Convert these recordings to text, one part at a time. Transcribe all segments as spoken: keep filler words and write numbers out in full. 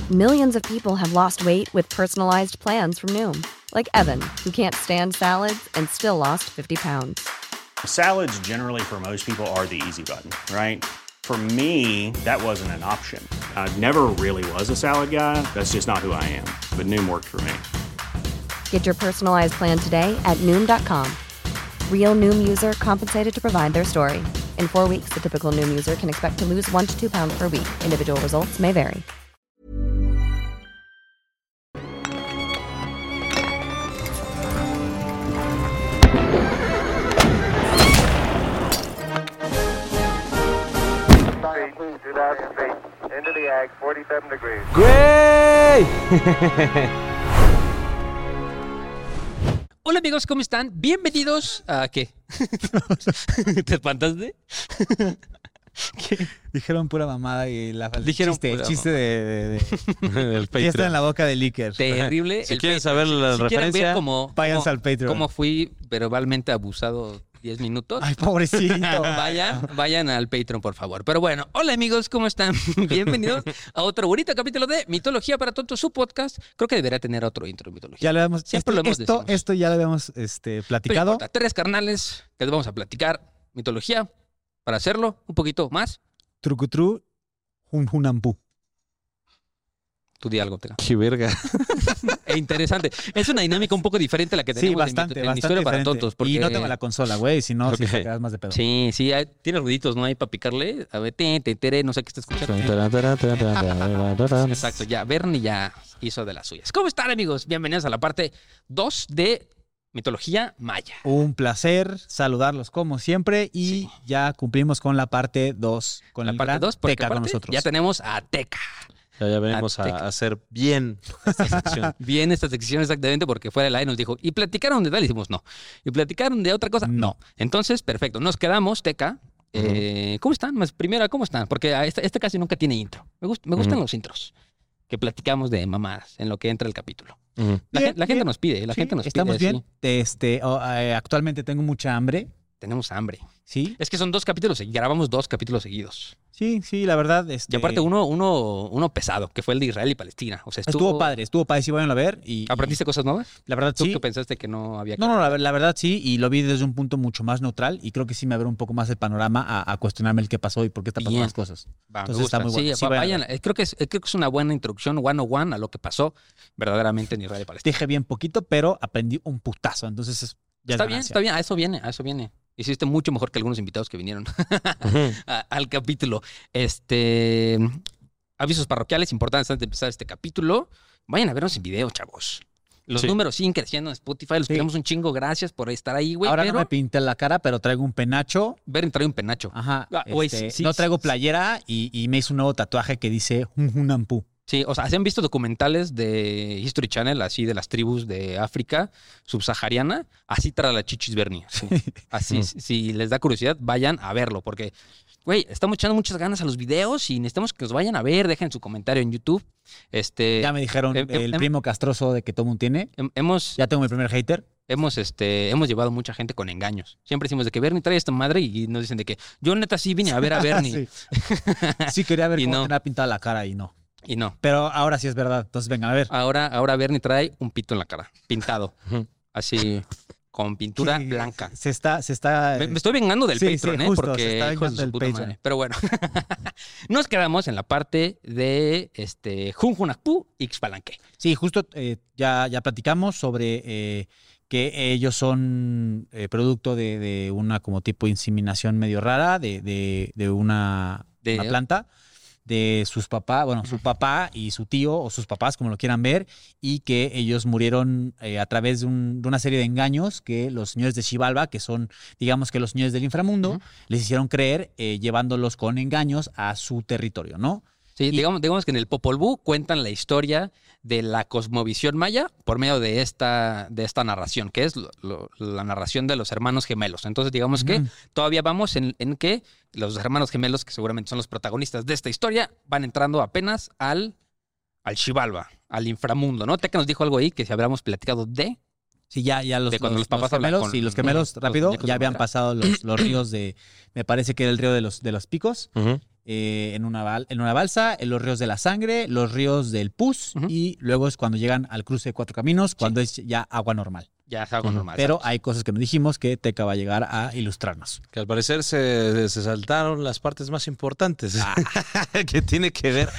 Millions of people have lost weight with personalized plans from Noom. Like Evan, who can't stand salads and still lost fifty pounds. Salads generally for most people are the easy button, right? For me, that wasn't an option. I never really was a salad guy. That's just not who I am. But Noom worked for me. Get your personalized plan today at Noom dot com. Real Noom user compensated to provide their story. In four weeks, the typical Noom user can expect to lose one to two pounds per week. Individual results may vary. Into the ag, forty-seven degrees. ¡Güey! Hola amigos, ¿cómo están? Bienvenidos a... ¿Qué? ¿Te espantaste? ¿Qué? Dijeron pura mamada y la el Dijeron chiste, pura el chiste de, de, de El fiesta Patreon. en la boca de Licker. Terrible. Si El quieren Patreon. saber la si quieren referencia, ver cómo, váyanse cómo- al Patreon. cómo fui verbalmente abusado diez minutos. Ay, pobrecito. Vayan, vayan al Patreon, por favor. Pero bueno, hola amigos, ¿cómo están? Bienvenidos a otro bonito capítulo de Mitología para Tontos, su podcast. Creo que debería tener otro intro de Mitología. Ya lo habíamos, Siempre esto, lo hemos esto, decimos. esto ya lo habíamos este, Pero platicado. importa, tres carnales que les vamos a platicar mitología para hacerlo un poquito más. Trucutru, un hunampú. Tú di algo, Tega. ¡Qué verga! E interesante. Es una dinámica un poco diferente a la que Sí, tenemos bastante, en, mi- en bastante Historia para diferente. Tontos. Porque... Y no tengo la consola, güey, si no, Ok. sí te quedas más de pedo. Sí, sí, hay- tiene ruiditos, ¿no? Hay para picarle. A ver, te, te, tere, no sé qué está escuchando. Exacto, ya. Bernie ya hizo de las suyas. ¿Cómo están, amigos? Bienvenidos a la parte dos de Mitología Maya. Un placer saludarlos como siempre y Sí. ya cumplimos con la parte dos, con La el parte gran dos, porque Teca con aparte nosotros. ya tenemos a Teca. Ya, ya venimos Azteca. a hacer bien esta sección. Bien esta sección exactamente porque fuera del aire nos dijo, ¿y platicaron de tal? Y dijimos, no. ¿Y platicaron de otra cosa? No. Entonces, perfecto. Nos quedamos, Teca. Eh, ¿Cómo están? Más primero, ¿cómo están? Porque a este, este casi nunca tiene intro. Me, gust- me gustan Ujú. los intros. Que platicamos de mamadas en lo que entra el capítulo. Ujú. La, Bien, gen- la gente bien. nos pide, la Sí, gente nos estamos pide. bien. sí. Este, oh, eh, actualmente tengo mucha hambre, Tenemos hambre. ¿sí? Es que son dos capítulos, segui- grabamos dos capítulos seguidos. Sí, sí, la verdad. Este, Y aparte uno, uno, uno pesado, que fue el de Israel y Palestina. O sea, estuvo... Estuvo padre, estuvo padre, sí, vayan a ver. Y, ¿Aprendiste cosas nuevas? y la verdad, ¿Tú sí. que pensaste que no había... No, no, la, la verdad sí, y lo vi desde un punto mucho más neutral y creo que sí me abrió un poco más el panorama a, a cuestionarme el qué pasó y por qué están pasando Bien. las cosas. Va, me Entonces gusta. está muy bueno. Sí, Sí, va- vayan a vayan. eh, Creo que, es, creo que es una buena introducción, one on one, a lo que pasó verdaderamente en Israel y Palestina. Dije bien poquito, pero aprendí un putazo, entonces es- ya Está es bien, ganancia. está bien. A eso viene, a eso viene. Hiciste mucho mejor que algunos invitados que vinieron Ujú. a- al capítulo. Este... Avisos parroquiales importantes antes de empezar este capítulo. Vayan a vernos en video, chavos. Los Sí. números siguen creciendo en Spotify. Los Sí. queremos un chingo. Gracias por estar ahí, güey. Ahora Pero no me pinté la cara, pero traigo un penacho. Beren trae un penacho. Ajá. Ah, güey, este, sí, no sí, traigo sí. playera y, y me hice un nuevo tatuaje que dice un hunampú. Sí, o sea, ¿se han visto documentales de History Channel, así de las tribus de África subsahariana? Así trae la chichis Bernie. Así, así si, si les da curiosidad, vayan a verlo, porque, güey, estamos echando muchas ganas a los videos y necesitamos que nos vayan a ver, dejen su comentario en YouTube. Este, Ya me dijeron em- em- el em- primo castroso de que todo mundo tiene. hem- hemos, Ya tengo mi primer hater. hemos, este, hemos llevado mucha gente con engaños. Siempre decimos de que Bernie trae esta madre y nos dicen de que yo neta sí vine a ver a Bernie. sí. Sí, quería ver Y cómo no. tenía pintada la cara y no. Y no. Pero ahora sí es verdad. Entonces vengan a ver. Ahora, ahora Bernie trae un pito en la cara, pintado. Ujú. Así, con pintura Sí, blanca. Se está, se está. Me, me estoy vengando del Sí, Patreon, sí, ¿eh? justo, se Porque está hijos de vengando su del puta Patreon. madre. Pero bueno, nos quedamos en la parte de este Junjunacpú y Xpalanque. Sí, justo eh, ya, ya platicamos sobre eh, que ellos son eh, producto de, de una como tipo inseminación medio rara de, de, de una, De- una planta de sus papás, bueno, su papá y su tío o sus papás, como lo quieran ver, y que ellos murieron eh, a través de, un- de una serie de engaños que los señores de Xibalba, que son, digamos que los señores del inframundo, Ujú. les hicieron creer eh, llevándolos con engaños a su territorio, ¿no? Sí, Y- digamos, digamos que en el Popol Vuh cuentan la historia de la cosmovisión maya por medio de esta, de esta narración, que es lo- lo- la narración de los hermanos gemelos. Entonces, digamos que Ujú. todavía vamos en, en que los hermanos gemelos, que seguramente son los protagonistas de esta historia, van entrando apenas al, al Xibalba, al inframundo, ¿no? Teca nos dijo algo ahí que si habríamos platicado de... Sí, ya, ya los, De cuando los- los papás los gemelos, hablan con- sí, los gemelos los rápido, muñecos de ya habían madera. pasado los, los ríos de, me parece que era el río de los, de los picos, Ujú. eh, en, una bal- en una balsa, en los ríos de la sangre, los ríos del Pus, Ujú. y luego es cuando llegan al cruce de Cuatro Caminos, cuando es ya agua normal. Ya es algo normal. Pero ¿sabes? hay cosas que no dijimos que Teca va a llegar a ilustrarnos. Que al parecer se, se saltaron las partes más importantes. que tiene que ver.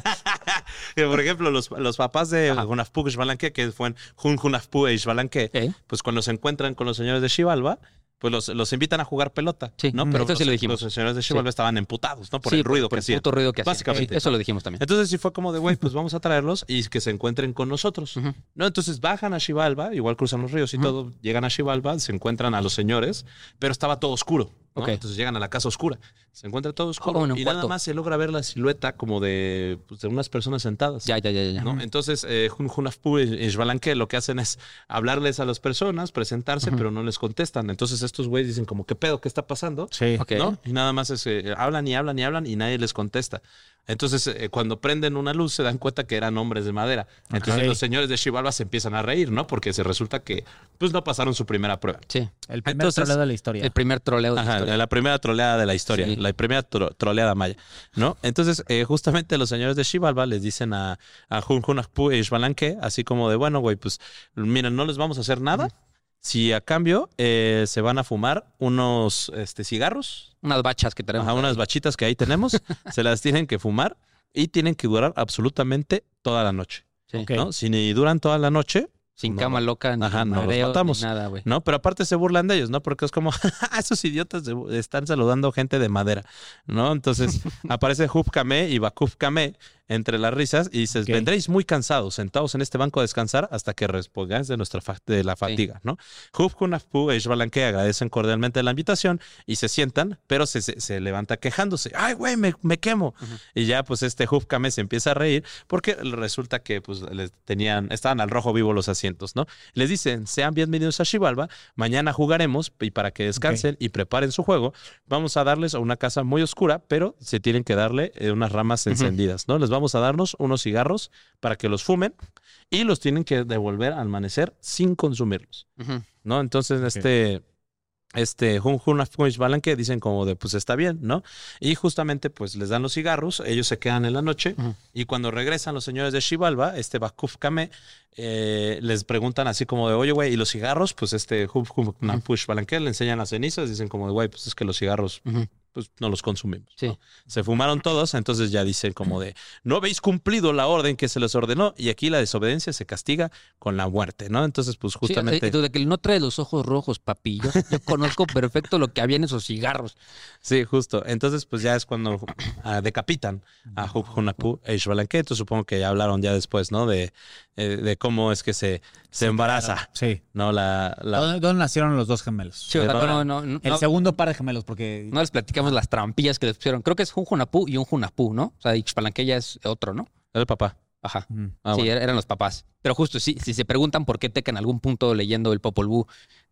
Que, por ejemplo, los, los papás de Hunahpu Xbalanque, que fueron Hun Hunahpu e Xbalanque, ¿Eh? pues cuando se encuentran con los señores de Xibalba, pues los, los invitan a jugar pelota. Sí, ¿no? mm, Pero esto sí los, lo dijimos. los señores de Xibalba Sí. estaban emputados, ¿no? Por Sí, el ruido por que el hacían. puto ruido que hacían. Básicamente. Sí, eso lo dijimos también. Entonces sí fue como de, güey, pues vamos a traerlos y que se encuentren con nosotros. Ujú. ¿No? Entonces bajan a Xibalba, igual cruzan los ríos y Ujú. todo, llegan a Xibalba, se encuentran a los señores, pero estaba todo oscuro. ¿no? Ok. Entonces llegan a la casa oscura, se encuentra todo oscuro en un y nada cuarto. más se logra ver la silueta como de, pues, de unas personas sentadas. Ya, ya, ya, ya. ¿no? Entonces, eh, Hun Hunahpu y Xbalanque lo que hacen es hablarles a las personas, presentarse, Ujú. pero no les contestan. Entonces estos güeyes dicen como, ¿qué pedo? ¿Qué está pasando? Sí. Ok. ¿No? Y nada más es, eh, hablan y hablan y hablan y nadie les contesta. Entonces, eh, cuando prenden una luz, se dan cuenta que eran hombres de madera. Entonces, Ok. los señores de Xibalba se empiezan a reír, ¿no? Porque se resulta que, pues, no pasaron su primera prueba. Sí. El primer Entonces, troleo de la historia. El primer troleo de la Ajá, historia. la primera troleada de la historia, Sí. la primera tro- troleada maya, ¿no? Entonces, eh, justamente los señores de Xibalba les dicen a, a Hun Hunahpu y Xbalanque, así como de, bueno, güey, pues, miren, no les vamos a hacer nada. Si a cambio eh, se van a fumar unos este, cigarros, Unas bachas que tenemos. ajá, unas bachitas que ahí tenemos, se las tienen que fumar y tienen que durar absolutamente toda la noche, Sí. Ok. ¿no? Si ni duran toda la noche, Sin no, cama loca, ni ajá, no los mareos, matamos. ni nada, güey. ¿no? Pero aparte se burlan de ellos, ¿no? Porque es como, esos idiotas de- están saludando gente de madera, ¿no? Entonces aparece Hub Kame y Bakuf Kame entre las risas y dices, Ok. vendréis muy cansados, sentados en este banco a descansar hasta que respondáis de nuestra fa- de la fatiga, ¿no? Hub Hunahpu e Xbalanque agradecen cordialmente la invitación y se sientan, pero se, se, se levanta quejándose. ¡Ay, güey, me, me quemo! Y ya, pues, este Hub Kame se empieza a reír porque resulta que, pues, les tenían, estaban al rojo vivo los asientos, ¿no? Les dicen, sean bienvenidos a Xibalba, mañana jugaremos y para que descansen y preparen su juego, vamos a darles a una casa muy oscura, pero se tienen que darle eh, unas ramas encendidas, ¿no? Les vamos a darnos unos cigarros para que los fumen y los tienen que devolver al amanecer sin consumirlos, Ujú. ¿no? Entonces, este... Este, Hun Hunahpu y Xbalanque dicen como de, pues está bien, ¿no? Y justamente, pues les dan los cigarros, ellos se quedan en la noche Ujú. y cuando regresan los señores de Xibalba, este Bakuf Kame, eh, les preguntan así como de, oye, güey, ¿y los cigarros? Pues este Hun Hunahpu y Xbalanque le enseñan las cenizas, dicen como de, güey, pues es que los cigarros, Ujú. pues no los consumimos. Sí. ¿no? Se fumaron todos, entonces ya dicen como de, no habéis cumplido la orden que se les ordenó y aquí la desobediencia se castiga con la muerte, ¿no? Entonces, pues Sí, justamente... eh, de que no trae los ojos rojos, papi. Yo, yo conozco perfecto lo que había en esos cigarros. Sí, justo. Entonces, pues ya es cuando ah, decapitan a Hub Hunahpu e Xbalanque. Entonces supongo que ya hablaron ya después, ¿no? De, eh, de cómo es que se, se embaraza, Sí. ¿no? La, la- ¿Dónde, dónde nacieron los dos gemelos? Sí, o sea, no, no, no, El no, segundo par de gemelos, porque... no les platicamos las trampillas que les pusieron. Creo que es un Hunahpu y un Hunahpu, ¿no? O sea, Ixpalanque ya es otro, ¿no? el papá. Ajá. Mm. Ah, sí, bueno. er- eran los papás. Pero justo, si, si se preguntan por qué Teca en algún punto leyendo el Popol Vuh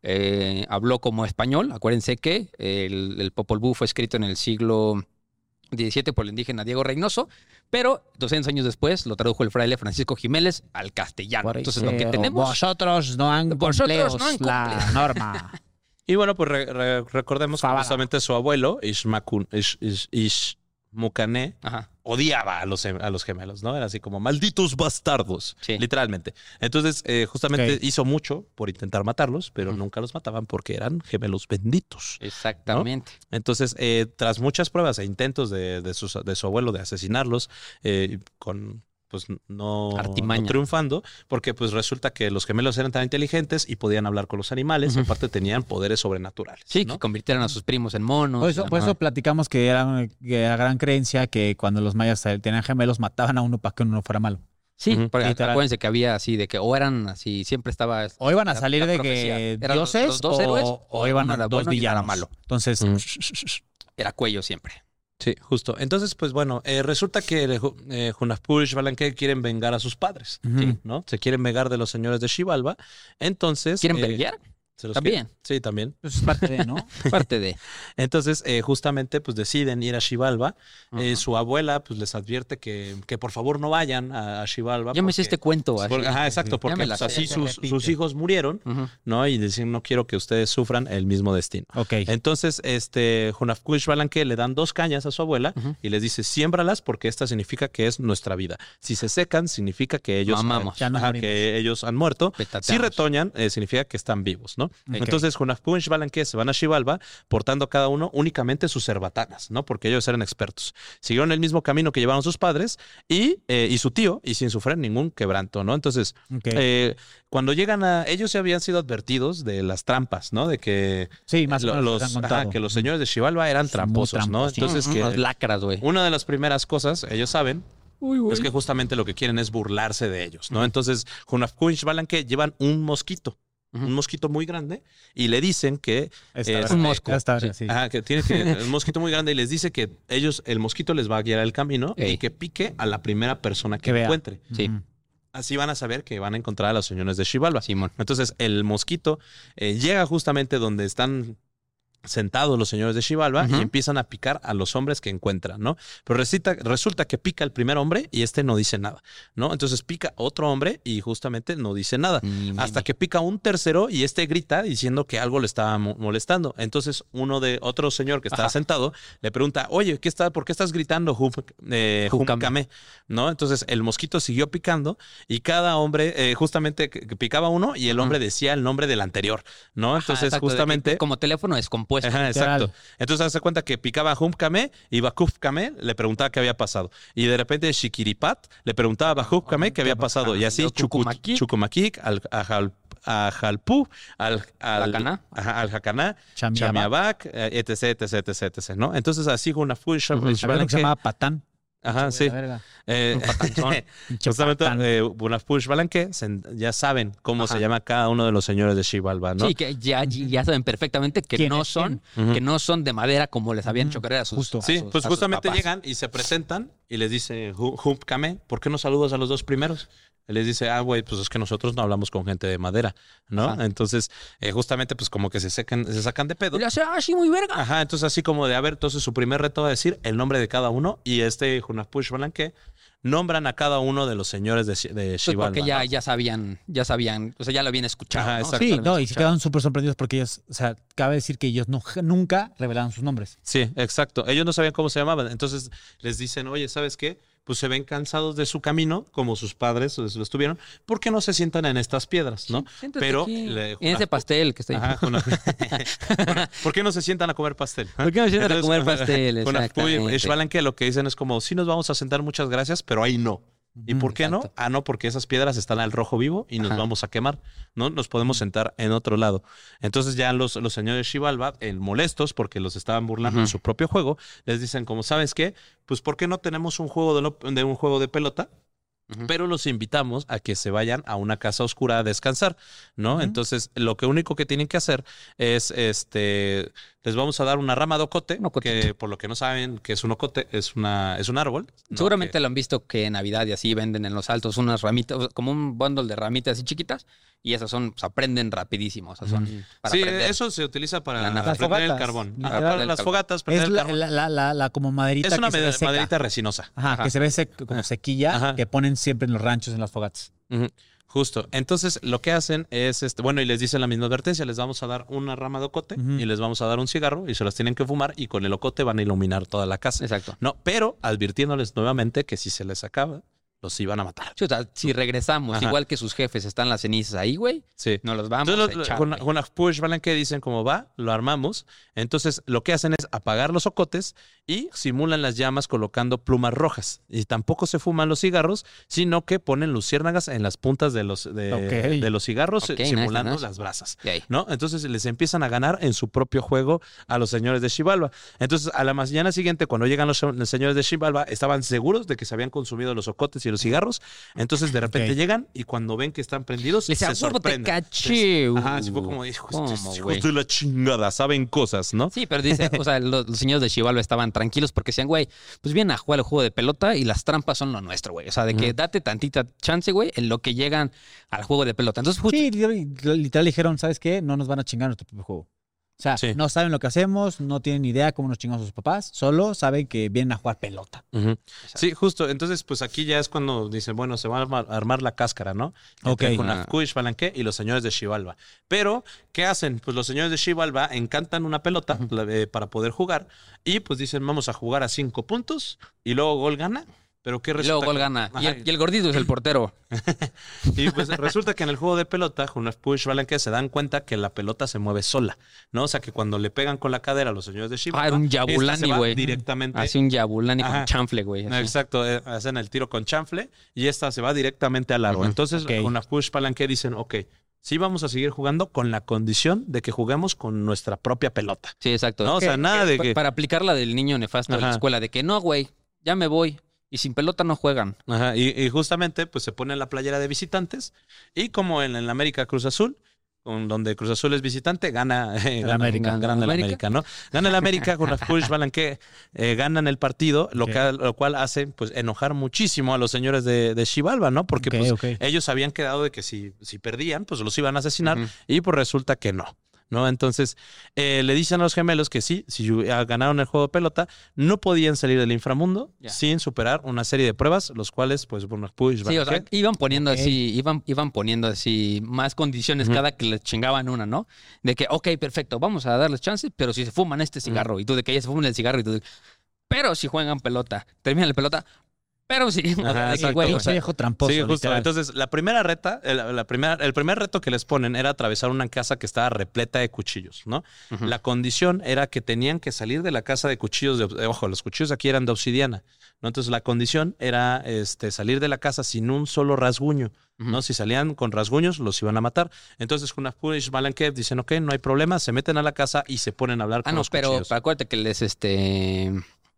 eh, habló como español, acuérdense que el, el Popol Vuh fue escrito en el siglo diecisiete por el indígena Diego Reynoso, pero doscientos años después lo tradujo el fraile Francisco Jiménez al castellano. Por Entonces, lo que eso, tenemos... Vosotros no han Vosotros cumplido no han la cumplido. norma. Y bueno, pues re- re- recordemos que Fabada. justamente su abuelo, Ishmakun, Ish, Ish, Ishmukane, Ajá. odiaba a los, a los gemelos, ¿no? Era así como, malditos bastardos, Sí. literalmente. Entonces, eh, justamente Ok. hizo mucho por intentar matarlos, pero Ujú. nunca los mataban porque eran gemelos benditos. Exactamente. Entonces, eh, tras muchas pruebas e intentos de, de, sus- de su abuelo de asesinarlos, eh, con pues no, Artimaña. no triunfando, porque pues resulta que los gemelos eran tan inteligentes y podían hablar con los animales, y Ujú. aparte tenían poderes sobrenaturales. Sí, ¿no? que convirtieron a sus primos en monos. Por eso, por Ajá. eso platicamos que era, que era gran creencia que cuando los mayas tenían gemelos mataban a uno para que uno no fuera malo. Sí, Ujú. porque Literal. acuérdense que había así de que o eran así, siempre estaba... O iban a la- salir la de profecía. que Eran los- dioses los dos o, héroes, o iban uno a era dos bueno y uno era villanos. malo. Entonces, Mm. Era cuello siempre. Sí, justo. Entonces, pues bueno, eh, resulta que eh, Hunahpu y Xbalanque quieren vengar a sus padres, Ujú. ¿sí? ¿no? Se quieren vengar de los señores de Xibalba. Entonces... ¿Quieren eh, pelear? Se los También. quieren. Sí, también. Pues es parte de, ¿no? Parte de. Entonces, eh, justamente, pues deciden ir a Xibalba. Eh, Ajá. su abuela, pues les advierte que, que por favor no vayan a, a Xibalba. Ya me sé porque- este cuento. Así. Por- ajá, exacto, Ya porque me la pues, sé. así se sus, repite. sus hijos murieron, Ujú. ¿no? Y decían, no quiero que ustedes sufran el mismo destino. Ok. Entonces, este, Hunafku Xbalanque le dan dos cañas a su abuela Ujú. y les dice, siémbralas porque esta significa que es nuestra vida. Si se secan, significa que ellos, Mamamos. Ya nos ajá, morimos. que ellos han muerto. Petateamos. Si retoñan, eh, significa que están vivos, ¿no? Ok. Entonces, Hunafku Xbalanque se van a Xibalba portando cada uno únicamente sus cerbatanas, ¿no? Porque ellos eran expertos. Siguieron el mismo camino que llevaron sus padres y, eh, y su tío, y sin sufrir ningún quebranto, ¿no? Entonces, Ok. eh, cuando llegan a... Ellos ya habían sido advertidos de las trampas, ¿no? De que Sí, más o lo- menos los, nos han ajá, contado. que los señores de Xibalba eran Muy tramposos, ¿no? tramposos. Entonces, Ujú, que Los lacras, güey. una de las primeras cosas, ellos saben, es que justamente lo que quieren es burlarse de ellos, ¿no? Entonces, Hunafku Xbalanque llevan un mosquito, Ujú. un mosquito muy grande, y le dicen que... Esta eh, vez- un mosco. esta vez, Sí. sí. Ajá, que tiene que un mosquito muy grande y les dice que ellos, el mosquito les va a guiar el camino y Ey. que pique a la primera persona que, Que vea. encuentre. Sí. Ujú. Así van a saber que van a encontrar a los señores de Xibalba. Simón. Entonces, el mosquito eh, llega justamente donde están sentados los señores de Xibalba Ujú. y empiezan a picar a los hombres que encuentran, ¿no? Pero resulta, resulta que pica el primer hombre y este no dice nada, ¿no? Entonces pica otro hombre y justamente no dice nada. Ni- ni- Hasta ni. que pica un tercero y este grita diciendo que algo le estaba mo- molestando. Entonces uno de otro señor que estaba Ajá. sentado le pregunta, oye, ¿qué está, ¿por qué estás gritando, Hum, eh, Humcame? Humcame? ¿No? Entonces el mosquito siguió picando y cada hombre, eh, justamente que- que picaba uno y el Ajá. hombre decía el nombre del anterior, ¿no? Ajá, Entonces exacto, de que- justamente... como teléfono descompuesto. Ajá, Literal. exacto. Entonces hace cuenta que picaba a Humkame y Bakufkame le preguntaba qué había pasado. Y de repente Shikiripat le preguntaba a Bakufkame qué había pasado. Y así Luego Chucu- Cucumaquic. Chucumaquic, al, a, Jal- a Jalpú, al, al, Jacaná. ajá, al Jacaná, Chamiabac. Chamiabac, eh, etc, etc, etc, etc, ¿no? Entonces así Hunafku Ujú. Había uno que se llamaba Patán. Ajá, sí. La verga. Eh, Un patanzón. Pinche justamente patán. eh, Hunafku Xbalanque se- ya saben cómo Ajá. se llama cada uno de los señores de Xibalba, ¿no? Sí, que ya, ya saben perfectamente que ¿Quién no es son, quién? Ujú. que no son de madera como les habían hecho creer a sus, Justo. a Sí, sus- pues a sus justamente papás. llegan y se presentan y les dice Humkame, ¿por qué no saludas a los dos primeros? Él les dice, ah, güey, pues es que nosotros no hablamos con gente de madera, ¿no? Ajá. Entonces, eh, justamente, pues como que se, secan, se sacan de pedo. Y le hace, ah, sí, muy verga. Ajá, entonces así como de, a ver, entonces su primer reto va a decir el nombre de cada uno y este Hunafku Xbalanque nombran a cada uno de los señores de, Xi- de Pues Xibalba. porque ya, ¿no? ya sabían, ya sabían, o sea, ya lo habían escuchado. Ajá, ¿no? exacto. O sea, Sí, ya lo no, habían y se escuchado. quedaron súper sorprendidos porque ellos, o sea, cabe decir que ellos no, nunca revelaron sus nombres. Sí, exacto. Ellos no sabían cómo se llamaban. Entonces les dicen, oye, ¿sabes qué? Pues se ven cansados de su camino, como sus padres lo estuvieron. ¿Por qué no se sientan en estas piedras, no? Siéntate Pero aquí, le- en ese pastel que está ahí. Ajá, Juna- ¿Por qué no se sientan a comer pastel? ¿Por qué no se sientan a Entonces, comer pastel? Hunafku y Exactamente. Xbalanque lo que dicen es como, sí nos vamos a sentar, muchas gracias, pero ahí no. ¿Y Ujú, por qué no? exacto. Ah, no, porque esas piedras están al rojo vivo y nos Ajá. vamos a quemar, ¿no? Nos podemos sentar en otro lado. Entonces ya los, los señores Xibalba, eh, molestos porque los estaban burlando en Ujú. su propio juego, les dicen como, ¿sabes qué? Pues ¿por qué no tenemos un juego de, lo- de un juego de pelota? Ujú. Pero los invitamos a que se vayan a una casa oscura a descansar, ¿no? Ujú. Entonces, lo que único que tienen que hacer es, este, les vamos a dar una rama de ocote, Un ocotito. que por lo que no saben que es un ocote, es una, es un árbol. ¿no? Seguramente Que- lo han visto que en Navidad y así venden en los altos unas ramitas, o sea, como un bundle de ramitas así chiquitas, y esas son, se aprenden rapidísimo, o sea, son para sí, prender. eso se utiliza para La nafta. prender el Las fogatas, carbón. literal. Ajá, para El las carbón. fogatas, prender Es el la, carbón. la, la, la, la como maderita Es una que se ve made- seca. maderita resinosa. Ajá, Ajá. que se ve sec- como sequilla, Ajá. que ponen siempre en los ranchos, en las fogatas. Ujú, justo. Entonces, lo que hacen es, este, bueno, y les dicen la misma advertencia, les vamos a dar una rama de ocote Ujú. y les vamos a dar un cigarro y se las tienen que fumar y con el ocote van a iluminar toda la casa. Exacto. No, pero advirtiéndoles nuevamente que si se les acaba, los iban a matar. Sí, o sea, si regresamos, Ajá. igual que sus jefes, están las cenizas ahí, güey, Sí. nos los vamos Entonces, a los- echar. con, güey. con la push Balanque dicen como va, lo armamos. Entonces, lo que hacen es apagar los ocotes y simulan las llamas colocando plumas rojas. Y tampoco se fuman los cigarros, sino que ponen luciérnagas en las puntas de los, de, Ok. de los cigarros, Ok, eh, nice, simulando nice. las brasas. Y ahí. ¿No? Entonces les empiezan a ganar en su propio juego a los señores de Xibalba. Entonces, a la mañana siguiente, cuando llegan los, los señores de Xibalba, estaban seguros de que se habían consumido los ocotes y los cigarros. Entonces de repente Ok. llegan y cuando ven que están prendidos, Le dice, se "A huevo te sorprenden. caché". Ajá, así fue como, hijos, ¿Cómo, hijos güey? de la chingada, saben cosas, ¿no? Sí, pero dice, o sea, los, los señores de Chivalba estaban tranquilos porque decían, güey, pues vienen a jugar el juego de pelota y las trampas son lo nuestro, güey. O sea, de que date tantita chance, güey, en lo que llegan al juego de pelota. Entonces, justo, Sí, literal, literal dijeron, ¿sabes qué? No nos van a chingar nuestro propio juego. O sea, Sí. no saben lo que hacemos, no tienen ni idea cómo nos chingamos sus papás, solo saben que vienen a jugar pelota. Ujú. Sí, justo. Entonces, pues aquí ya es cuando dicen, bueno, se va a armar, a armar la cáscara, ¿no? Entre Ok. Hunahpu, Ixbalanque y los señores de Xibalba. Pero, ¿qué hacen? Pues los señores de Xibalba encantan una pelota la- eh, para poder jugar y pues dicen, vamos a jugar a cinco puntos y luego gol gana. Pero ¿qué y resulta? luego gol que- gana. Y Ajá. el, y el gordito es el portero. Y pues resulta que en el juego de pelota, Hunahpu y Ixbalanque se dan cuenta que la pelota se mueve sola, ¿no? O sea, que cuando le pegan con la cadera a los señores de Xibalba, Ah, era un esta se Yabulani, va güey. directamente. Hace un Yabulani con Ajá. chanfle, güey. así. Exacto, eh, hacen el tiro con chanfle y esta se va directamente al aro. Ujú, Entonces, ok. con la push palanque dicen, ok, sí vamos a seguir jugando con la condición de que juguemos con nuestra propia pelota. Sí, exacto. No, o sea, nada de Pa- que... Para aplicar la del niño nefasto de la Ajá. escuela, de que no, güey, ya me voy. Y sin pelota no juegan. Ajá, y, y justamente pues se pone en la playera de visitantes y como en, en la América Cruz Azul, con- donde Cruz Azul es visitante, gana, eh, gana, América. gana- gana el América. América, ¿no? Gana el América con las push Balanque, eh, ganan el partido, lo, Ok. que, lo cual hace pues enojar muchísimo a los señores de, de Xibalba, ¿no? Porque Ok, pues, ok. ellos habían quedado de que si, si perdían, pues los iban a asesinar Ujú. y pues resulta que no. ¿No? Entonces, eh, le dicen a los gemelos que sí, si ah, ganaron el juego de pelota, no podían salir del inframundo Ya. sin superar una serie de pruebas, los cuales, pues, bueno, pues, Sí, o sea, iban poniendo Ok. así, iban, iban poniendo así más condiciones Ujú. cada que les chingaban una, ¿no? De que, ok, perfecto, vamos a darles chance, pero si se fuman este cigarro, y tú de que ya se fuman el cigarro, y tú de, pero si juegan pelota, terminan la pelota, pero sí, o sea, Ajá, de que, exacto. güey, o Pinche sea, viejo tramposo. Sí, justo. literal. Entonces, la primera reta, el, la primera, el primer reto que les ponen era atravesar una casa que estaba repleta de cuchillos, ¿no? Ujú. La condición era que tenían que salir de la casa de cuchillos, de, eh, ojo, los cuchillos aquí eran de obsidiana, ¿no? Entonces, la condición era este, salir de la casa sin un solo rasguño, ¿no? Ujú. Si salían con rasguños, los iban a matar. Entonces, Hunahpu y Balankev dicen, ok, no hay problema, se meten a la casa y se ponen a hablar Ah, con no, los pero cuchillos. acuérdate que les, este,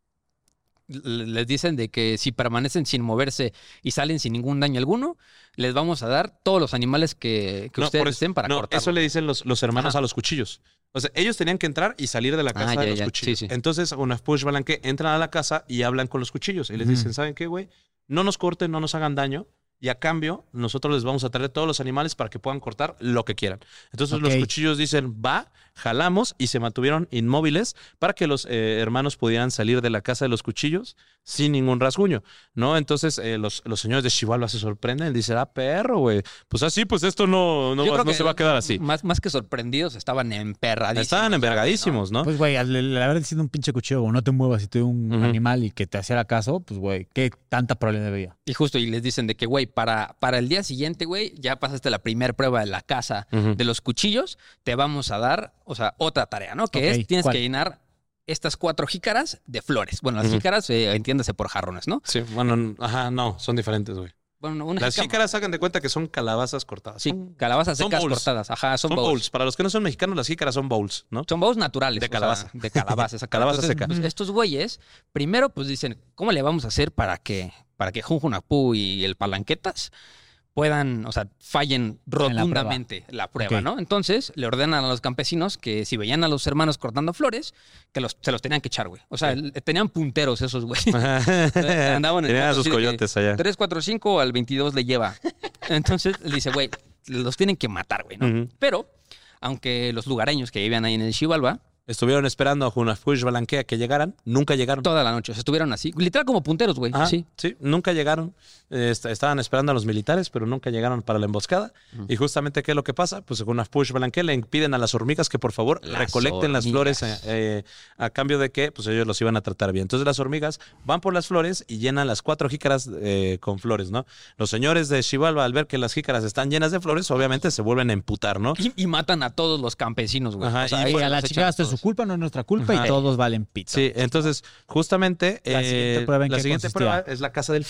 les dicen de que si permanecen sin moverse y salen sin ningún daño alguno, les vamos a dar todos los animales que, que No, ustedes por eso- deseen para no, cortarlos. eso le dicen los, los hermanos Ajá. a los cuchillos. O sea, ellos tenían que entrar y salir de la casa Ah, de ya, los ya. cuchillos. Sí, sí. Entonces, unas push balanque entran a la casa y hablan con los cuchillos. Y les Ujú. dicen, ¿saben qué, güey? No nos corten, no nos hagan daño. Y a cambio, nosotros les vamos a traer todos los animales para que puedan cortar lo que quieran. Entonces, los Ok. cuchillos dicen, va, jalamos y se mantuvieron inmóviles para que los eh, hermanos pudieran salir de la casa de los cuchillos sin ningún rasguño, ¿no? Entonces, eh, los, los señores de Xibalba se sorprenden. Dicen, ah, perro, güey. Pues así, pues esto no, no, Yo va- creo no que se va a quedar así. Más, más que sorprendidos, estaban emperradísimos. Estaban envergadísimos, ¿no? Pues, güey, al, al haber sido un pinche cuchillo, como no te muevas y tú un Ujú. animal y que te hiciera caso, pues, güey, qué tanta probabilidad había. Y justo, y les dicen de que, güey, para, para el día siguiente, güey, ya pasaste la primera prueba de la casa Ujú. de los cuchillos, te vamos a dar, o sea, otra tarea, ¿no? Que Ok, es, tienes ¿cuál? que llenar estas cuatro jícaras de flores. Bueno, las Ujú. jícaras, eh, entiéndase por jarrones, ¿no? Sí, bueno, ajá, no, son diferentes, güey. Bueno, una Las jícama- jícaras, hagan de cuenta que son calabazas cortadas. Sí, son, calabazas son secas bowls. cortadas. Ajá, son, son bowls. bowls. Para los que no son mexicanos, las jícaras son bowls, ¿no? Son bowls naturales. De o sea, calabaza. de calabaza. esa Calabaza Entonces, seca. pues, estos güeyes, primero, pues dicen, ¿cómo le vamos a hacer para que, para que Junjunapú y el Palanquetas puedan, o sea, fallen rotundamente la prueba, Ok. ¿no? Entonces, le ordenan a los campesinos que si veían a los hermanos cortando flores, que los, se los tenían que echar, güey. O sea, el- tenían punteros esos güeyes. Andaban en Tenían a fotos sus así de que coyotes allá. tres, cuatro, cinco al veintidós le lleva. Entonces le dice, güey, los tienen que matar, güey, ¿no? Ujú. Pero, aunque los lugareños que vivían ahí en el Xibalba, Estuvieron esperando a Hunafush Balanquea que llegaran, nunca llegaron. toda la noche, o sea, estuvieron así, literal como punteros, güey. Ajá, Sí. sí, nunca llegaron. Eh, est- estaban esperando a los militares, pero nunca llegaron para la emboscada. Y justamente, ¿qué es lo que pasa? Pues con Push Balanquea le impiden a las hormigas que por favor Las recolecten las hormigas. flores eh, eh, a cambio de que pues ellos los iban a tratar bien. Entonces las hormigas van por las flores y llenan las cuatro jícaras eh, con flores, ¿no? Los señores de Xibalba, al ver que las jícaras están llenas de flores, obviamente se vuelven a emputar, ¿no? Y, y matan a todos los campesinos, güey. Ajá, O sea, y ahí Y a los la echan chica, esto es todos. su culpa, no es nuestra culpa, Ajá. y todos valen pizza. Sí, entonces justamente La eh, siguiente prueba, ¿en la qué siguiente consistía? prueba es la casa del frío.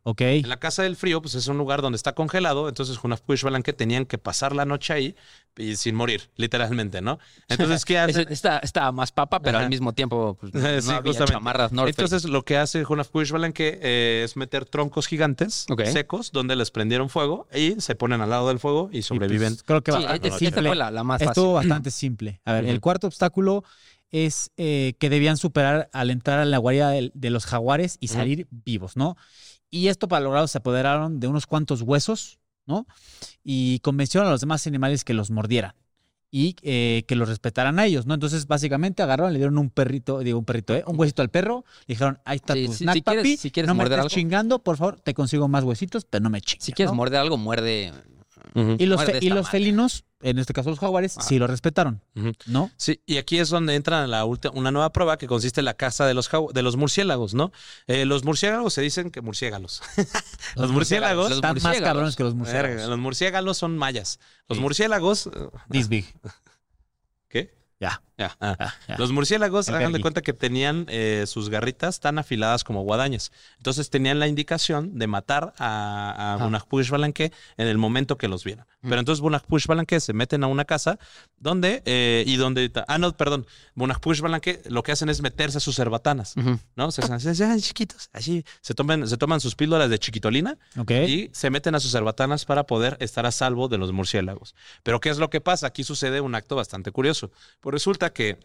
Ok. En la Casa del Frío, pues es un lugar donde está congelado, entonces Hunahpu y Xbalanque tenían que pasar la noche ahí y sin morir, literalmente, ¿no? Entonces, ¿qué hacen? Está, está más papa, pero Ajá. al mismo tiempo pues, no Sí, había justamente. chamarras North Face. Entonces, lo que hace Hunahpu y Xbalanque eh, es meter troncos gigantes, Ok. secos, donde les prendieron fuego y se ponen al lado del fuego y Y, sobreviven. pues, creo que Sí, bastante esta simple. fue la, la más Estuvo fácil. bastante simple. A ver, Ujú. el cuarto obstáculo es eh, que debían superar al entrar a la guarida de, de los jaguares y Ujú. salir vivos, ¿no? Y esto para lograrlo se apoderaron de unos cuantos huesos, ¿no? Y convencieron a los demás animales que los mordieran y eh, que los respetaran a ellos, ¿no? Entonces, básicamente agarraron, le dieron un perrito, digo, un perrito, ¿eh? Un huesito al perro, le dijeron, ahí está Sí, tu sí, snack, si quieres- papi, si quieres no me morder estés algo. chingando, por favor, te consigo más huesitos, pero no me chingues, Si quieres ¿no? morder algo, muerde. Ujú. Y los, muerde fe- esta y los madre. felinos, en este caso los jaguares, Ah. sí lo respetaron, Ujú. ¿no? Sí, y aquí es donde entra la ulti- una nueva prueba que consiste en la caza de los, jau- de los murciélagos, ¿no? Eh, los murciélagos se dicen que murciélagos. los murciélagos... Los Están más murciélagos. cabrones que los Verga, murciélagos. los murciélagos son mayas. Los Sí. murciélagos... This big. ¿Qué? Ya. Ya. Ah. ya, ya. Los murciélagos, El hagan de vergui. cuenta que tenían eh, sus garritas tan afiladas como guadañas. Entonces tenían la indicación de matar a, a Ajá. Hunahpu y Xbalanque en el momento que los vieran. Pero entonces Hunahpu y Xbalanque se meten a una casa donde, eh, y donde, ah, no, perdón, Hunahpu y Xbalanque lo que hacen es meterse a sus cerbatanas, Ujú. ¿no? Se hacen así, "Ay, chiquitos", así, se toman, se toman sus píldoras de chiquitolina Ok. y se meten a sus cerbatanas para poder estar a salvo de los murciélagos. Pero ¿qué es lo que pasa? Aquí sucede un acto bastante curioso. Pues resulta que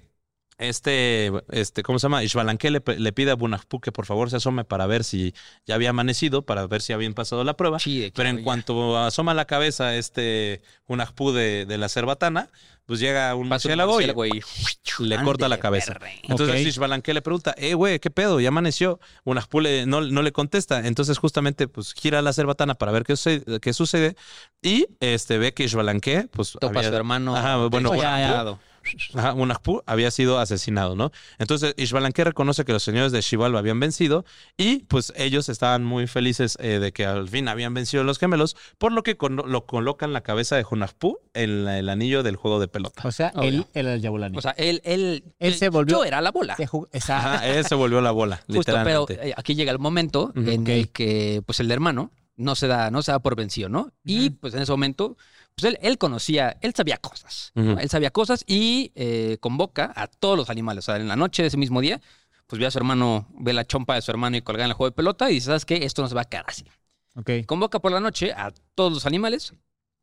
este, este, ¿cómo se llama? Xbalanque le, le pide a Hunahpu que por favor se asome para ver si ya había amanecido, para ver si habían pasado la prueba. Sí, de que Pero en ya. cuanto asoma la cabeza este Hunahpu de, de la cerbatana, pues llega un Pasa un murciélago y murciélago y le Ande, corta la cabeza. perre. Entonces Ok. Xbalanque le pregunta, eh, güey, ¿qué pedo? Ya amaneció. Hunahpu le, no, no le contesta. Entonces justamente pues gira la cerbatana para ver qué sucede, qué sucede y este, ve que Xbalanque pues Topa a había- su hermano. Ajá, bueno, Ya, ya. descuartizado. Ajá, Hunahpu había sido asesinado, ¿no? Entonces Xbalanque reconoce que los señores de Xibalba habían vencido y pues ellos estaban muy felices eh, de que al fin habían vencido a los gemelos, por lo que con- lo colocan la cabeza de Hunahpu en la- el anillo del juego de pelota. O sea, Obvio. él era el Yabulani. O sea, él, él, Él se volvió- Yo era la bola. Se jugó- esa- Ajá, él se volvió la bola, Justo, pero literalmente. eh, aquí llega el momento Ujú. en Ok. el que pues el hermano no se da, no se da por vencido, ¿no? Y Ujú. pues en ese momento, pues él, él conocía, él sabía cosas, ¿no? Ujú. Él sabía cosas y eh, convoca a todos los animales. O sea, en la noche de ese mismo día, pues ve a su hermano, ve la chompa de su hermano y colgada en el juego de pelota y dice, ¿sabes qué? Esto no se va a quedar así. Ok. Convoca por la noche a todos los animales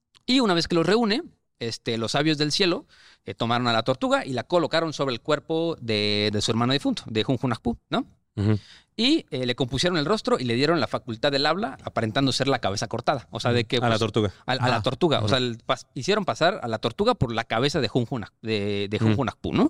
y una vez que los reúne, este, los sabios del cielo eh, tomaron a la tortuga y la colocaron sobre el cuerpo de, de su hermano difunto, de Hunahpu, ¿no? Ujú. Y eh, le compusieron el rostro y le dieron la facultad del habla, aparentando ser la cabeza cortada. O sea, de que. A la pues, tortuga. a, a la Ajá. tortuga. O Ujú. sea, el pas- hicieron pasar a la tortuga por la cabeza de Hunhuna, de, de Ujú. Hunhunahpu, ¿no?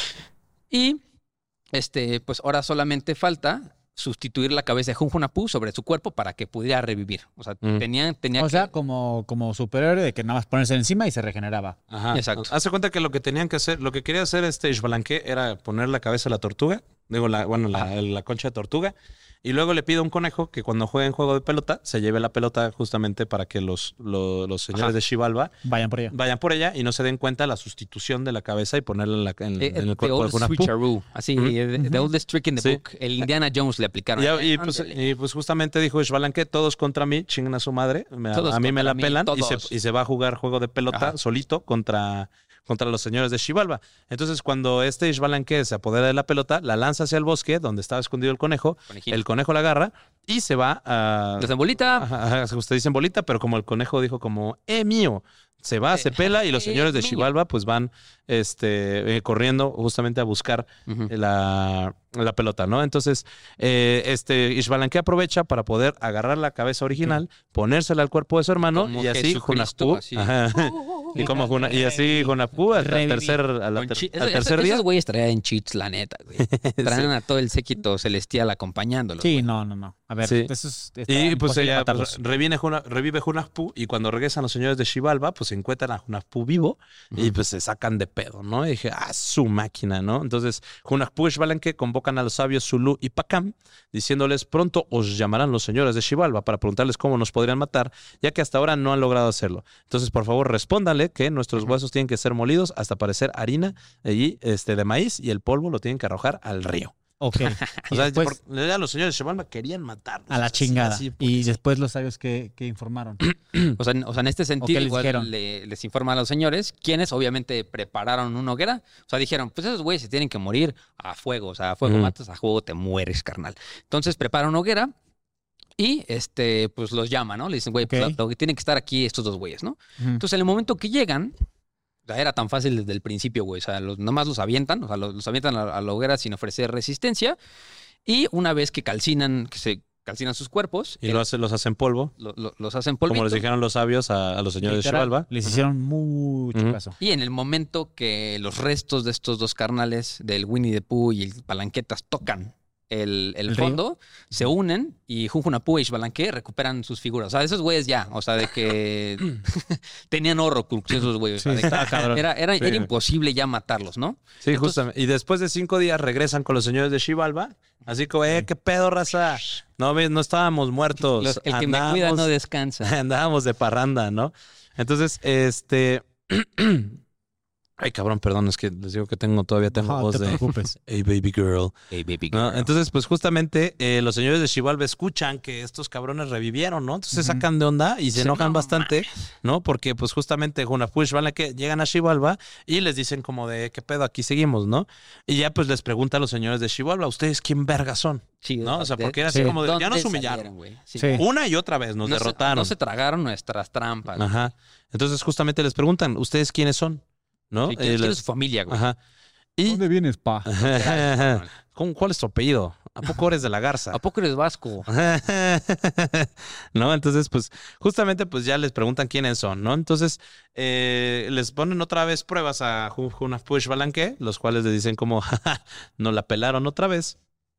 Y este, pues ahora solamente falta sustituir la cabeza de Hunhunahpu sobre su cuerpo para que pudiera revivir. O sea, Mm. tenía, tenía O que- sea, como, como superhéroe de que nada más ponerse encima y se regeneraba. Ajá. Exacto. Hace cuenta que lo que tenían que hacer, lo que quería hacer este Xbalanque era poner la cabeza a la tortuga, digo, la, bueno, la, la concha de tortuga, y luego le pide a un conejo que cuando juegue en juego de pelota se lleve la pelota justamente para que los, los, los señores Ajá. de Xibalba Vayan por allá. vayan por ella y no se den cuenta la sustitución de la cabeza y ponerla en, la, en, eh, en el the cuerpo de old Hunahpu. switcheroo. Así, Ujú. eh, the, the oldest trick in the Sí. book. El Indiana Jones le aplicaron. Y, y, pues, Ándale. y, pues justamente dijo Xbalanque, todos contra mí, chingan a su madre, me- a, Todos a mí me contra la mí, pelan y se, todos. y se va a jugar juego de pelota Ajá. solito contra, contra los señores de Xibalba. Entonces cuando este Xbalanque se apodera de la pelota, la lanza hacia el bosque donde estaba escondido el conejo, Conejito. el conejo la agarra y se va a... Desembolita. Ajá, ajá, usted dice en bolita, pero como el conejo dijo como, eh, mío. Se va, se pela y los Eh, señores de mío. Xibalba pues van este, eh, corriendo justamente a buscar Ujú. la, la pelota, ¿no? Entonces, eh, este Xbalanque aprovecha para poder agarrar la cabeza original, ponérsela al cuerpo de su hermano Como y así Jesucristo, Hunahpu, así. ajá, y como Juna- y así Hunahpu al, al Reviví. tercer, a la Con ter- chi- al Eso- tercer eso- día. Esos güeyes traían cheats, la neta, güey. Traían a todo el séquito celestial acompañándolo. Sí, no, no, no. A ver, Sí. eso es. está Y pues imposible ella matarlos. pues, revive, Juna- revive Hunahpu y cuando regresan los señores de Xibalba, pues se encuentran a Hunahpu vivo y pues se sacan de pedo, ¿no? Y dije, ah, su máquina, ¿no? Entonces Hunahpu y Xbalanque convocan a los sabios Zulu y Pacam, diciéndoles, pronto os llamarán los señores de Xibalba para preguntarles cómo nos podrían matar, ya que hasta ahora no han logrado hacerlo. Entonces, por favor, respóndanle que nuestros huesos tienen que ser molidos hasta parecer harina y, este, de maíz y el polvo lo tienen que arrojar al río. Ok. O sea, después, por- ya los señores de Xibalba querían matarlos. a la Así, chingada. así, pues. Y después los sabios que, que informaron. O sea, en- o sea, en este sentido, les igual dijeron? le- les informa a los señores, quienes obviamente prepararon una hoguera. O sea, dijeron, pues esos güeyes se tienen que morir a fuego. O sea, a fuego Ujú. matas, a fuego te mueres, carnal. Entonces preparan una hoguera y este, pues los llaman, ¿no? Le dicen, güey, pues, Ok. lo que tienen que estar aquí estos dos güeyes, ¿no? Ujú. Entonces, en el momento que llegan, o sea, era tan fácil desde el principio, güey. O sea, los, nomás los avientan, o sea, los, los avientan a, a la hoguera sin ofrecer resistencia. Y una vez que calcinan, que se calcinan sus cuerpos, Y el- lo hace, los hacen polvo, lo- lo- los hacen polvito. como les dijeron los sabios a, a los señores de Literal, Xibalba. les hicieron mucho Ujú. caso. Y en el momento que los restos de estos dos carnales, del Winnie the Pooh y el Palanquetas, tocan el, el ¿El río? fondo, se unen y Junjunapú y Xbalanque recuperan sus figuras. O sea, esos güeyes ya, o sea, de que tenían Horrocrux esos güeyes. o sea, Sí, de que estaba cabrón. era, era, Sí. era imposible ya matarlos, ¿no? Sí, Entonces- justamente. Y después de cinco días regresan con los señores de Xibalba. Así como, eh, qué pedo, raza. No, ves, no estábamos muertos. Los- el que me cuida no descansa. Andábamos de parranda, ¿no? Entonces, este. Ay, cabrón, perdón, es que les digo que tengo, todavía tengo No voz te de. preocupes. Hey, baby girl. Hey, baby ¿No? girl. Entonces, pues justamente eh, los señores de Xibalba escuchan que estos cabrones revivieron, ¿no? Entonces se Ujú. sacan de onda y se Sí, enojan no bastante, ¿no? Porque pues justamente Junapú y Xbalanque llegan a Xibalba y les dicen como de, ¿qué pedo? Aquí seguimos, ¿no? Y ya pues les pregunta a los señores de Xibalba, ¿ustedes quién verga son? Sí, ¿no? O sea, de- porque era así Sí. como de, ya ¿dónde nos humillaron. salieron, güey? Sí. Sí. Una y otra vez nos No se- derrotaron. no se tragaron nuestras trampas. güey. Ajá. Entonces justamente les preguntan, ¿ustedes quiénes son? ¿No? Sí, Y ¿quién, quién les- es su familia, güey? Ajá. Y ¿Dónde vienes, pa? ¿Cómo- ¿cuál es tu apellido? ¿A poco eres de la Garza? ¿A poco eres vasco? ¿No? Entonces, pues, justamente, pues ya les preguntan quiénes son, ¿no? Entonces, eh, les ponen otra vez pruebas a Junapú y Xbalanque, los cuales le dicen como, "Jaja, nos la pelaron otra vez.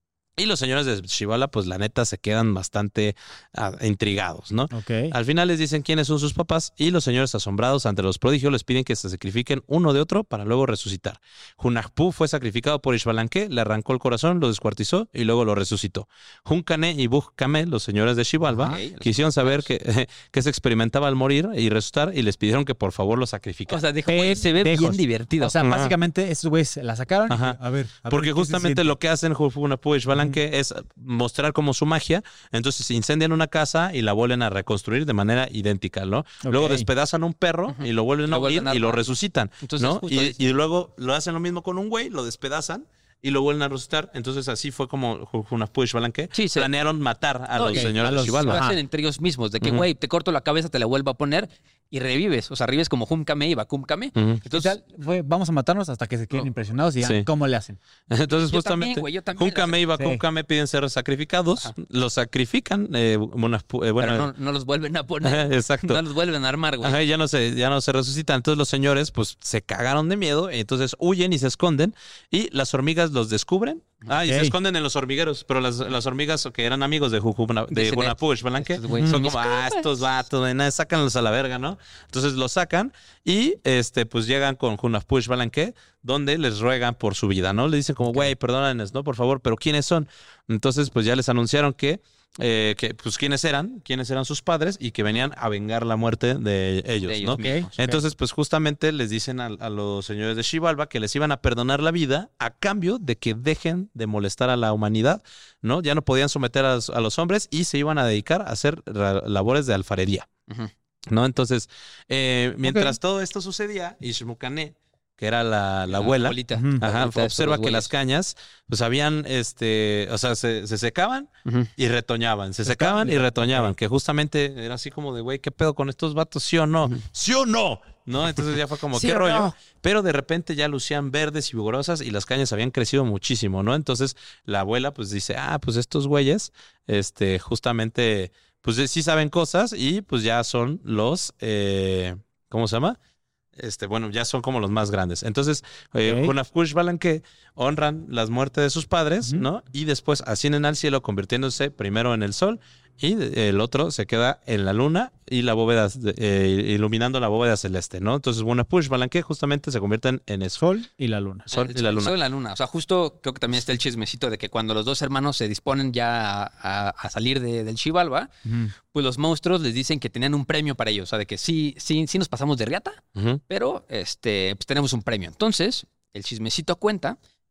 Y los señores de Xibalba, pues la neta, se quedan bastante ah, intrigados, ¿no? Ok. Al final les dicen quiénes son sus papás y los señores asombrados ante los prodigios les piden que se sacrifiquen uno de otro para luego resucitar. Junapú fue sacrificado por Xbalanque, le arrancó el corazón, lo descuartizó y luego lo resucitó. Juncané y Bujcame, los señores de Xibalba, Ok, los quisieron saber que, que se experimentaba al morir y resucitar y les pidieron que por favor lo sacrificaran. O sea, dijo, güey, se ve bien Pendejos. divertido. O sea, Ajá. básicamente estos güeyes la sacaron. y, Ajá. a ver, a ver, Porque ¿qué se justamente siente? lo que hacen Junapú y Xbalanque es mostrar como su magia, entonces incendian una casa y la vuelven a reconstruir de manera idéntica, ¿no? Luego Ok. despedazan un perro y lo vuelven a Lo unir vuelven a y lo armar. resucitan, Entonces, ¿no? justo Y, dicen- y luego lo hacen lo mismo con un güey, lo despedazan y lo vuelven a resucitar. Entonces así fue como Junapú y Xbalanque Sí, se- planearon matar a No, los y- señores a de los- Lo Xibalba. Ajá. hacen entre ellos mismos, de que, Ujú. güey, te corto la cabeza, te la vuelvo a poner y revives. O sea, revives como Humkame y Bakumkame. Ujú. ¿Qué Entonces, tal? Fue, vamos a matarnos hasta que se queden No. impresionados y digan, Sí. ¿cómo le hacen? Entonces Yo justamente también, güey, yo también. Juncamme y Bakumkame piden ser sacrificados, Ajá. los sacrifican, eh, Munapú- eh, bueno, pero no, no los vuelven a poner. Ajá, exacto. No los vuelven a armar, güey. Ajá, y ya no se, ya no se resucitan. Entonces los señores, pues, se cagaron de miedo, y entonces huyen y se esconden, y las hormigas los descubren. Ah, y Ok. se esconden en los hormigueros, pero las, las hormigas que eran amigos de, Jujuna- de Dicen, Junapú y Xbalanque estos güeyes son son como, ah, estos vatos, de nada, sácanlos a la verga, ¿no? Entonces los sacan y, este, pues, llegan con Junapú y Xbalanque, donde les ruegan por su vida, ¿no? Le dicen como, güey, perdónanos, ¿no? Por favor, pero ¿quiénes son? Entonces, pues, ya les anunciaron que eh, que pues quiénes eran, quiénes eran sus padres y que venían a vengar la muerte de ellos, De ellos ¿no? mismos. Entonces, pues justamente les dicen a, a los señores de Xibalba que les iban a perdonar la vida a cambio de que dejen de molestar a la humanidad, ¿no? Ya no podían someter a, a los hombres y se iban a dedicar a hacer ra- labores de alfarería, Ujú. ¿no? Entonces, eh, mientras todo esto sucedía, Ishmucané, que era la, la abuela, abuelita. Ujú. La ajá, abuelita de observa estos que las güeyes. cañas, pues habían, este, o sea, se, se secaban Ujú. y retoñaban, se secaban y retoñaban, que justamente era así como de, güey, ¿qué pedo con estos vatos? ¿Sí o no? ¿Sí o no? ¿No? Entonces ya fue como, ¿Sí ¿qué o rollo? no? Pero de repente ya lucían verdes y vigorosas y las cañas habían crecido muchísimo, ¿no? Entonces la abuela pues dice, ah, pues estos güeyes, este, justamente, pues sí saben cosas y pues ya son los, eh, ¿cómo se llama? Este, bueno, ya son como los más grandes. Entonces, eh, Ok. Hunafkush Balanque honran las muertes de sus padres, Ujú. ¿no? Y después ascienden al cielo convirtiéndose primero en el sol y el otro se queda en la luna y la bóveda, eh, iluminando la bóveda celeste, ¿no? Entonces, Hunafkush Balanque justamente se convierten en eso. Sol y la luna. Sol El- y la el luna. sol y la luna. O sea, justo creo que también está el chismecito de que cuando los dos hermanos se disponen ya a, a- a salir de- del Xibalba, Ujú. pues los monstruos les dicen que tenían un premio para ellos. O sea, de que sí, sí, sí nos pasamos de riata, Ujú. pero este, pues tenemos un premio. Entonces, el chismecito cuenta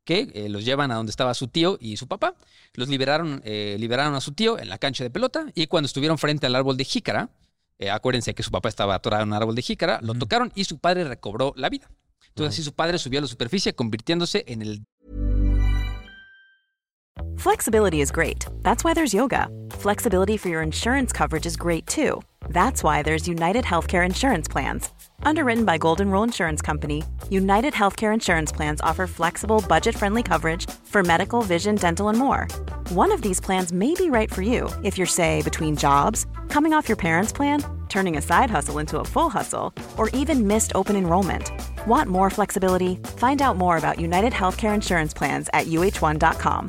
que eh, los llevan a donde estaba su tío y su papá. Los liberaron, eh, liberaron a su tío en la cancha de pelota y cuando estuvieron frente al árbol de jícara, eh, acuérdense que su papá estaba atorado en un árbol de jícara, lo tocaron y su padre recobró la vida. Entonces así su padre subió a la superficie convirtiéndose en el... Flexibility is great. That's why there's yoga. Flexibility for your insurance coverage is great too. That's why there's United Healthcare Insurance Plans. Underwritten by Golden Rule Insurance Company, United Healthcare Insurance Plans offer flexible, budget-friendly coverage for medical, vision, dental, and more. One of these plans may be right for you if you're, say, between jobs, coming off your parents' plan, turning a side hustle into a full hustle, or even missed open enrollment. Want more flexibility? Find out more about United Healthcare Insurance Plans at U H one dot com.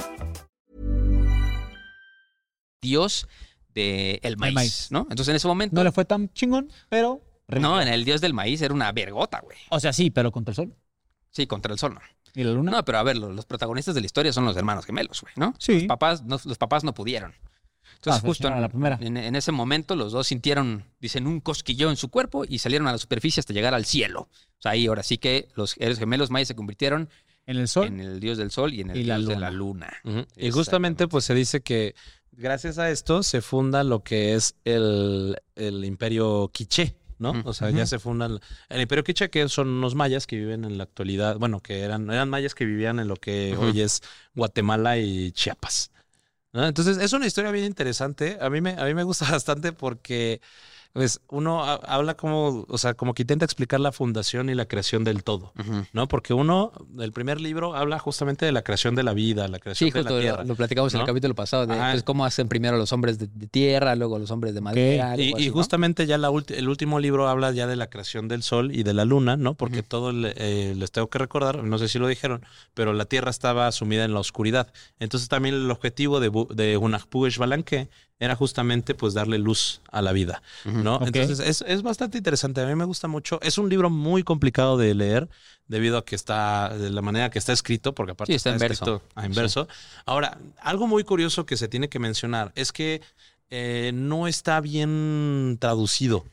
Dios del de maíz, maíz, ¿no? Entonces en ese momento... No le fue tan chingón, pero... No, en el dios del maíz era una vergota, güey. O sea, sí, pero contra el sol. Sí, contra el sol, ¿no? ¿Y la luna? No, pero a ver, los, los protagonistas de la historia son los hermanos gemelos, güey, ¿no? Sí. Los papás no, los papás no pudieron. Entonces, Ah, justo era la primera. en, en ese momento, los dos sintieron, dicen, un cosquilleo en su cuerpo y salieron a la superficie hasta llegar al cielo. O sea, ahí ahora sí que los héroes gemelos maíz se convirtieron En el sol. en el dios del sol y en el Y dios la de la luna. Ujú. Y justamente pues se dice que gracias a esto se funda lo que es el, el imperio quiché, ¿no? Ujú. O sea, ya se funda el, el imperio quiché, que son unos mayas que viven en la actualidad, bueno, que eran, eran mayas que vivían en lo que Ujú. hoy es Guatemala y Chiapas, ¿no? Entonces es una historia bien interesante. A mí me, a mí me gusta bastante porque pues, uno ha- habla como, o sea, como que intenta explicar la fundación y la creación del todo, Ujú. ¿no? Porque uno, el primer libro habla justamente de la creación de la vida, la creación Sí, de justo la lo, tierra. lo platicamos en el ¿no? capítulo pasado de Ajá. pues, cómo hacen primero los hombres de, de tierra, luego los hombres de madera. Y, algo y así, ¿no? justamente ya la ulti- el último libro habla ya de la creación del sol y de la luna, ¿no? Porque Ujú. todo, el, eh, les tengo que recordar, no sé si lo dijeron, pero la tierra estaba sumida en la oscuridad. Entonces también el objetivo de, Bu- de Hunahpu Xbalanque era justamente pues darle luz a la vida, ¿no? Ok. Entonces es, es bastante interesante, a mí me gusta mucho. Es un libro muy complicado de leer debido a que está, de la manera que está escrito, porque aparte Sí, está en verso. escrito a inverso. Ahora, algo muy curioso que se tiene que mencionar es que eh, no está bien traducido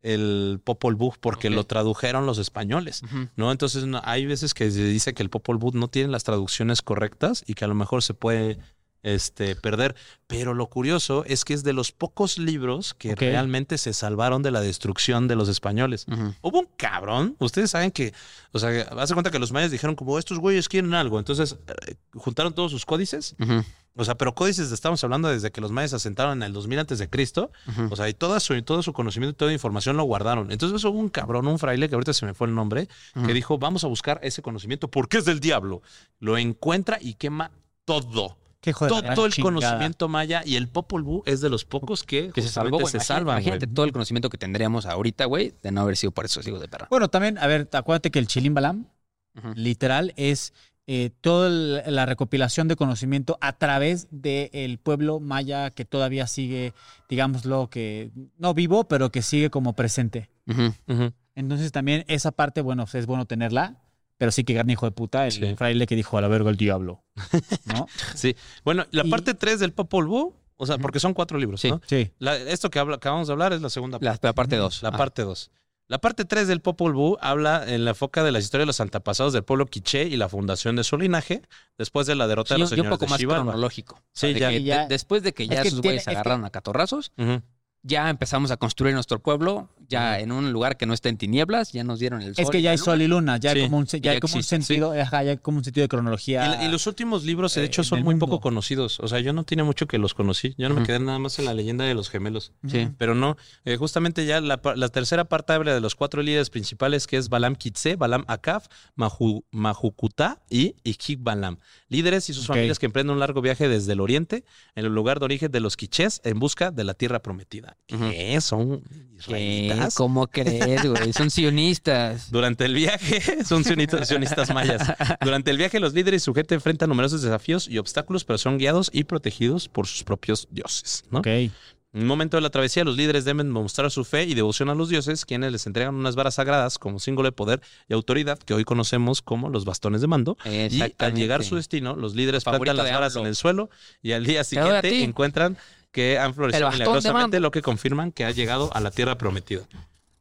el Popol Vuh porque Ok. lo tradujeron los españoles, Ujú. ¿no? Entonces no- hay veces que se dice que el Popol Vuh no tiene las traducciones correctas y que a lo mejor se puede este, perder. Pero lo curioso es que es de los pocos libros que Ok. realmente se salvaron de la destrucción de los españoles. Ujú. Hubo un cabrón, ustedes saben que, o sea, hace cuenta que los mayas dijeron como estos güeyes quieren algo, entonces eh, juntaron todos sus códices, Ujú. o sea, pero códices estamos hablando desde que los mayas asentaron en el dos mil antes de Cristo, Ujú. o sea, y toda su, todo su conocimiento y toda información lo guardaron. Entonces hubo un cabrón, un fraile, que ahorita se me fue el nombre, Ujú. que dijo, vamos a buscar ese conocimiento porque es del diablo. Lo encuentra y quema todo. Qué hijo de la gran Todo el chingada. conocimiento maya y el Popol Vuh es de los pocos que, Que se salvó, justamente güey. se Imagínate- salvan, güey. Imagínate todo el conocimiento que tendríamos ahorita, güey, de no haber sido por esos hijos de perra. Bueno, también, a ver, acuérdate que el Chilim Balam, Ujú. literal, es eh, toda el- la recopilación de conocimiento a través del pueblo maya que todavía sigue, digámoslo, que no vivo, pero que sigue como presente. Ujú. Ujú. Entonces también esa parte, bueno, pues, es bueno tenerla, pero sí que gran hijo de puta, el Sí. fraile que dijo a la verga el diablo, ¿no? Sí. Bueno, la Y- parte tres del Popol Vuh, o sea, Ujú. porque son cuatro libros, Sí. ¿no? Sí. La- esto que habla- acabamos de hablar es la segunda La, parte. la parte dos. La Ah. parte dos. La parte tres del Popol Vuh habla en la foca de las historias de los antepasados del pueblo quiché y la fundación de su linaje después de la derrota Sí, de los yo, yo un señores poco de más Xibalba. cronológico. O Sí, sea, de ya. que Y ya- de- después de que es ya que esos tiene- güeyes se es que- agarraron a catorrazos, Ujú. ya empezamos a construir nuestro pueblo, ya en un lugar que no está en tinieblas, ya nos dieron el sol. Es que y ya la hay sol luna. y luna, ya Sí, hay como un, se- ya ya hay como un existe, sentido, ajá, ya hay como un sentido de cronología. Y, y los últimos libros, de eh, hecho, en son el muy mundo. poco conocidos. O sea, yo no tiene mucho que los conocí. Yo no me Ujú. quedé nada más en la leyenda de los gemelos. Sí. Pero no, eh, justamente ya la, pa- la tercera parte habla de los cuatro líderes principales, que es Balam Kitse, Balam Akaf, Mahu, Mahukuta y Ikik Balam. Líderes y sus Ok. familias que emprenden un largo viaje desde el oriente, en el lugar de origen de los quichés, en busca de la tierra prometida. ¿Qué? ¿Son ¿Qué? israelitas? ¿Cómo crees, güey? Son sionistas. Durante el viaje, son sionistas, sionistas mayas. Durante el viaje, los líderes y su gente enfrentan numerosos desafíos y obstáculos, pero son guiados y protegidos por sus propios dioses, ¿no? Ok. En un momento de la travesía, los líderes deben mostrar su fe y devoción a los dioses, quienes les entregan unas varas sagradas como símbolo de poder y autoridad, que hoy conocemos como los bastones de mando. Y al Exactamente. llegar a su destino, los líderes Favorito plantan las de varas AMLO. en el suelo y al día doy a siguiente ti. encuentran que han florecido El bastón de milagrosamente, mando. lo que confirman que ha llegado a la tierra prometida.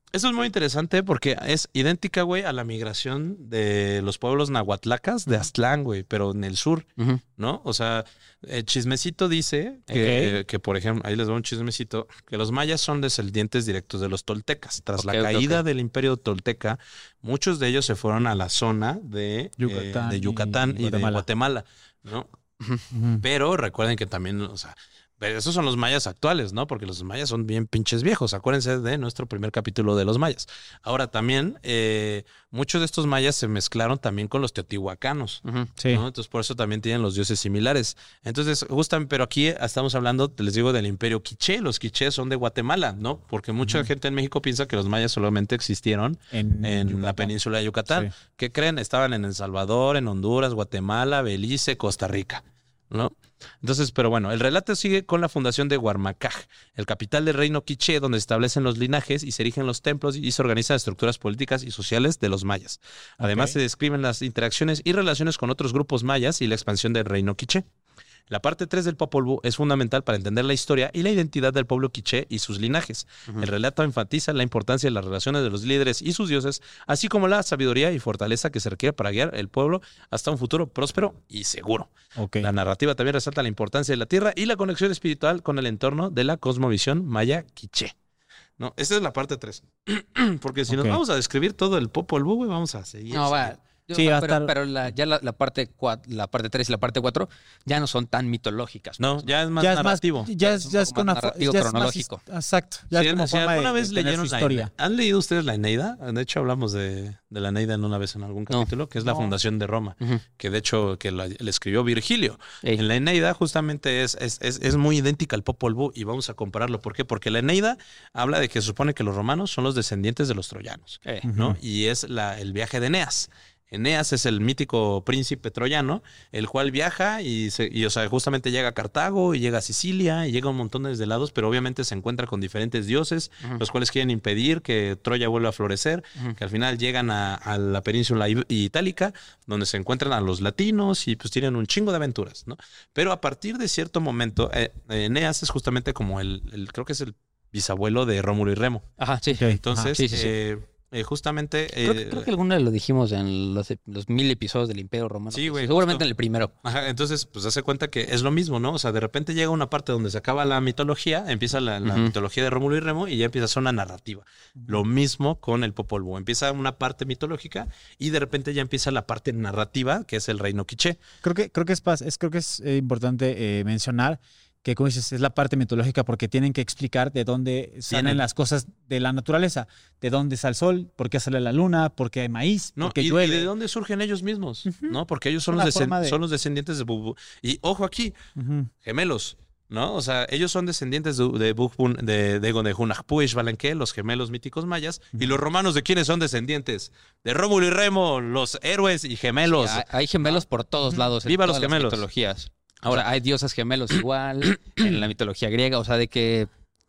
Eso es muy interesante porque es idéntica, güey, a la migración de los pueblos nahuatlacas de Aztlán, güey, pero en el sur, Ujú. ¿no? O sea, el chismecito dice que, eh, que, por ejemplo, ahí les va un chismecito, que los mayas son descendientes directos de los toltecas. Tras Ok, la ok, caída ok. del imperio tolteca, muchos de ellos se fueron a la zona de Yucatán eh, de y Yucatán y, de Guatemala. Guatemala, ¿no? Ujú. Pero recuerden que también, o sea, pero esos son los mayas actuales, ¿no? Porque los mayas son bien pinches viejos. Acuérdense de nuestro primer capítulo de los mayas. Ahora también, eh, muchos de estos mayas se mezclaron también con los teotihuacanos, Ujú. Sí. ¿no? Entonces, por eso también tienen los dioses similares. Entonces, justamente, pero aquí estamos hablando, les digo, del imperio quiché. Los quichés son de Guatemala, ¿no? Porque mucha gente en México piensa que los mayas solamente existieron En, en la Yucatán. península de Yucatán. Sí. ¿Qué creen? Estaban en El Salvador, en Honduras, Guatemala, Belice, Costa Rica, ¿no? Entonces, pero bueno, el relato sigue con la fundación de Huarmacaj, el capital del reino quiché, donde se establecen los linajes y se erigen los templos y se organizan estructuras políticas y sociales de los mayas. Además, Ok. se describen las interacciones y relaciones con otros grupos mayas y la expansión del reino quiché. La parte tres del Popol Vuh es fundamental para entender la historia y la identidad del pueblo quiché y sus linajes. Ujú. El relato enfatiza la importancia de las relaciones de los líderes y sus dioses, así como la sabiduría y fortaleza que se requiere para guiar el pueblo hasta un futuro próspero y seguro. Ok. La narrativa también resalta la importancia de la tierra y la conexión espiritual con el entorno de la cosmovisión maya quiché. No, esta es la parte tres. Porque si nos Ok. vamos a describir todo el Popol Vuh, güey, vamos a seguir. No, va. seguir. Yo- Sí, va a pero, estar- pero la- ya la, la parte cua- la parte tres y la parte cuatro ya no son tan mitológicas. No, pues, ya es más ya es más, narrativo. ya es, un ya es poco con más una fo- narrativo ya es más cronológico. his- exacto. Ya Si, es como si forma de- alguna vez de tener leyeron su la historia. Eneida. ¿Han leído ustedes la Eneida? De hecho, hablamos de, de la Eneida en una vez en algún No. capítulo, que es la No. fundación de Roma, Ujú. que de hecho que la, le escribió Virgilio. Ey. En la Eneida justamente es, es, es, es muy idéntica al Popol Vuh y vamos a compararlo. ¿Por qué? Porque la Eneida habla de que se supone que los romanos son los descendientes de los troyanos, Eh, ¿no? Ujú. Y es la, el viaje de Eneas. Eneas es el mítico príncipe troyano, el cual viaja y, se, y o sea, justamente llega a Cartago y llega a Sicilia y llega a un montón de lados, pero obviamente se encuentra con diferentes dioses, Ujú. los cuales quieren impedir que Troya vuelva a florecer, Ujú. que al final llegan a, a la península i- itálica, donde se encuentran a los latinos y pues tienen un chingo de aventuras, ¿no? Pero a partir de cierto momento, eh, Eneas es justamente como el, el- creo que es el bisabuelo de Rómulo y Remo. Ajá, sí. Ok. Entonces, Ajá, sí, sí, sí. eh, eh, justamente... Creo, eh, que- creo que alguna vez lo dijimos en los, los mil episodios del Imperio Romano. Sí, güey, Seguramente justo. en el primero. Ajá, entonces, pues hace cuenta que es lo mismo, ¿no? O sea, de repente llega una parte donde se acaba la mitología, empieza la, la Ujú. mitología de Rómulo y Remo y ya empieza a ser una narrativa. Lo mismo con el Popol Vuh. Empieza una parte mitológica y de repente ya empieza la parte narrativa, que es el reino quiché. Creo que, creo que es, pas- es, creo que es eh, importante eh, mencionar que, como dices, es la parte mitológica porque tienen que explicar de dónde salen Vienen. las cosas de la naturaleza, de dónde sale el sol, por qué sale la luna, por qué hay maíz, ¿No? por qué ¿Y, y llueve. de dónde surgen ellos mismos? Ujú. ¿No? Porque ellos son Una los, descend- forma de- son los descendientes de Bubu. Y ojo aquí, Ujú. gemelos, ¿no? O sea, ellos son descendientes de, de Bugbun, de, de, de Hunahpu y Xbalanque, los gemelos míticos mayas. Y los romanos, ¿de quiénes son descendientes? De Rómulo y Remo, los héroes y gemelos. Hay, hay gemelos por todos lados. En Viva los todas las gemelos. mitologías. Ahora, hay dioses gemelos igual en la mitología griega. O sea, de que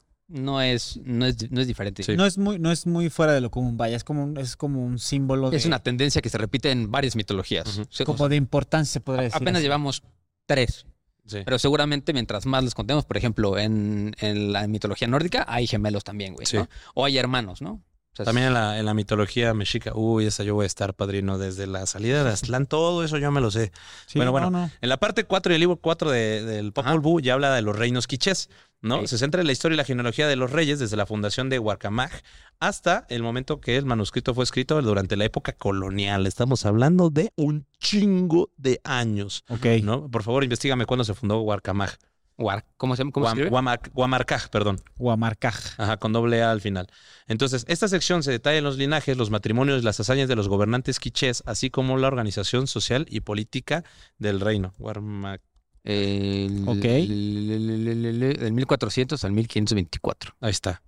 no es, no es, no es diferente. Sí. No es muy, no es muy fuera de lo común, vaya, es como un, es como un símbolo de, Es una tendencia que se repite en varias mitologías. Ujú. O sea, como de importancia, se podría decir. apenas así. llevamos tres. Sí. Pero seguramente mientras más les contemos, por ejemplo, en, en la mitología nórdica hay gemelos también, güey, Sí. ¿no? O hay hermanos, ¿no? O sea, También en la, en la mitología mexica, uy, esa yo voy a estar, padrino, desde la salida de Aztlán, todo eso yo me lo sé. Sí, bueno, bueno, no, no. En la parte cuatro y el libro cuatro de- del Popol Ajá. Vuh ya habla de los reinos quichés, ¿no? Ok. Se centra en la historia y la genealogía de los reyes desde la fundación de Huarcamaj hasta el momento que el manuscrito fue escrito durante la época colonial. Estamos hablando de un chingo de años, Ok. ¿no? Por favor, investígame cuándo se fundó Huarcamaj. War- ¿Cómo se, cómo se Guam- escribe? Guamar- Guamarcaj, perdón. Huamarcaj. Ajá, con doble A al final. Entonces, esta sección se detalla en los linajes, los matrimonios, las hazañas de los gobernantes quichés, así como la organización social y política del reino. Huarma- El, Ok. el- el- el- el- el- Del mil cuatrocientos al mil quinientos veinticuatro Ahí está.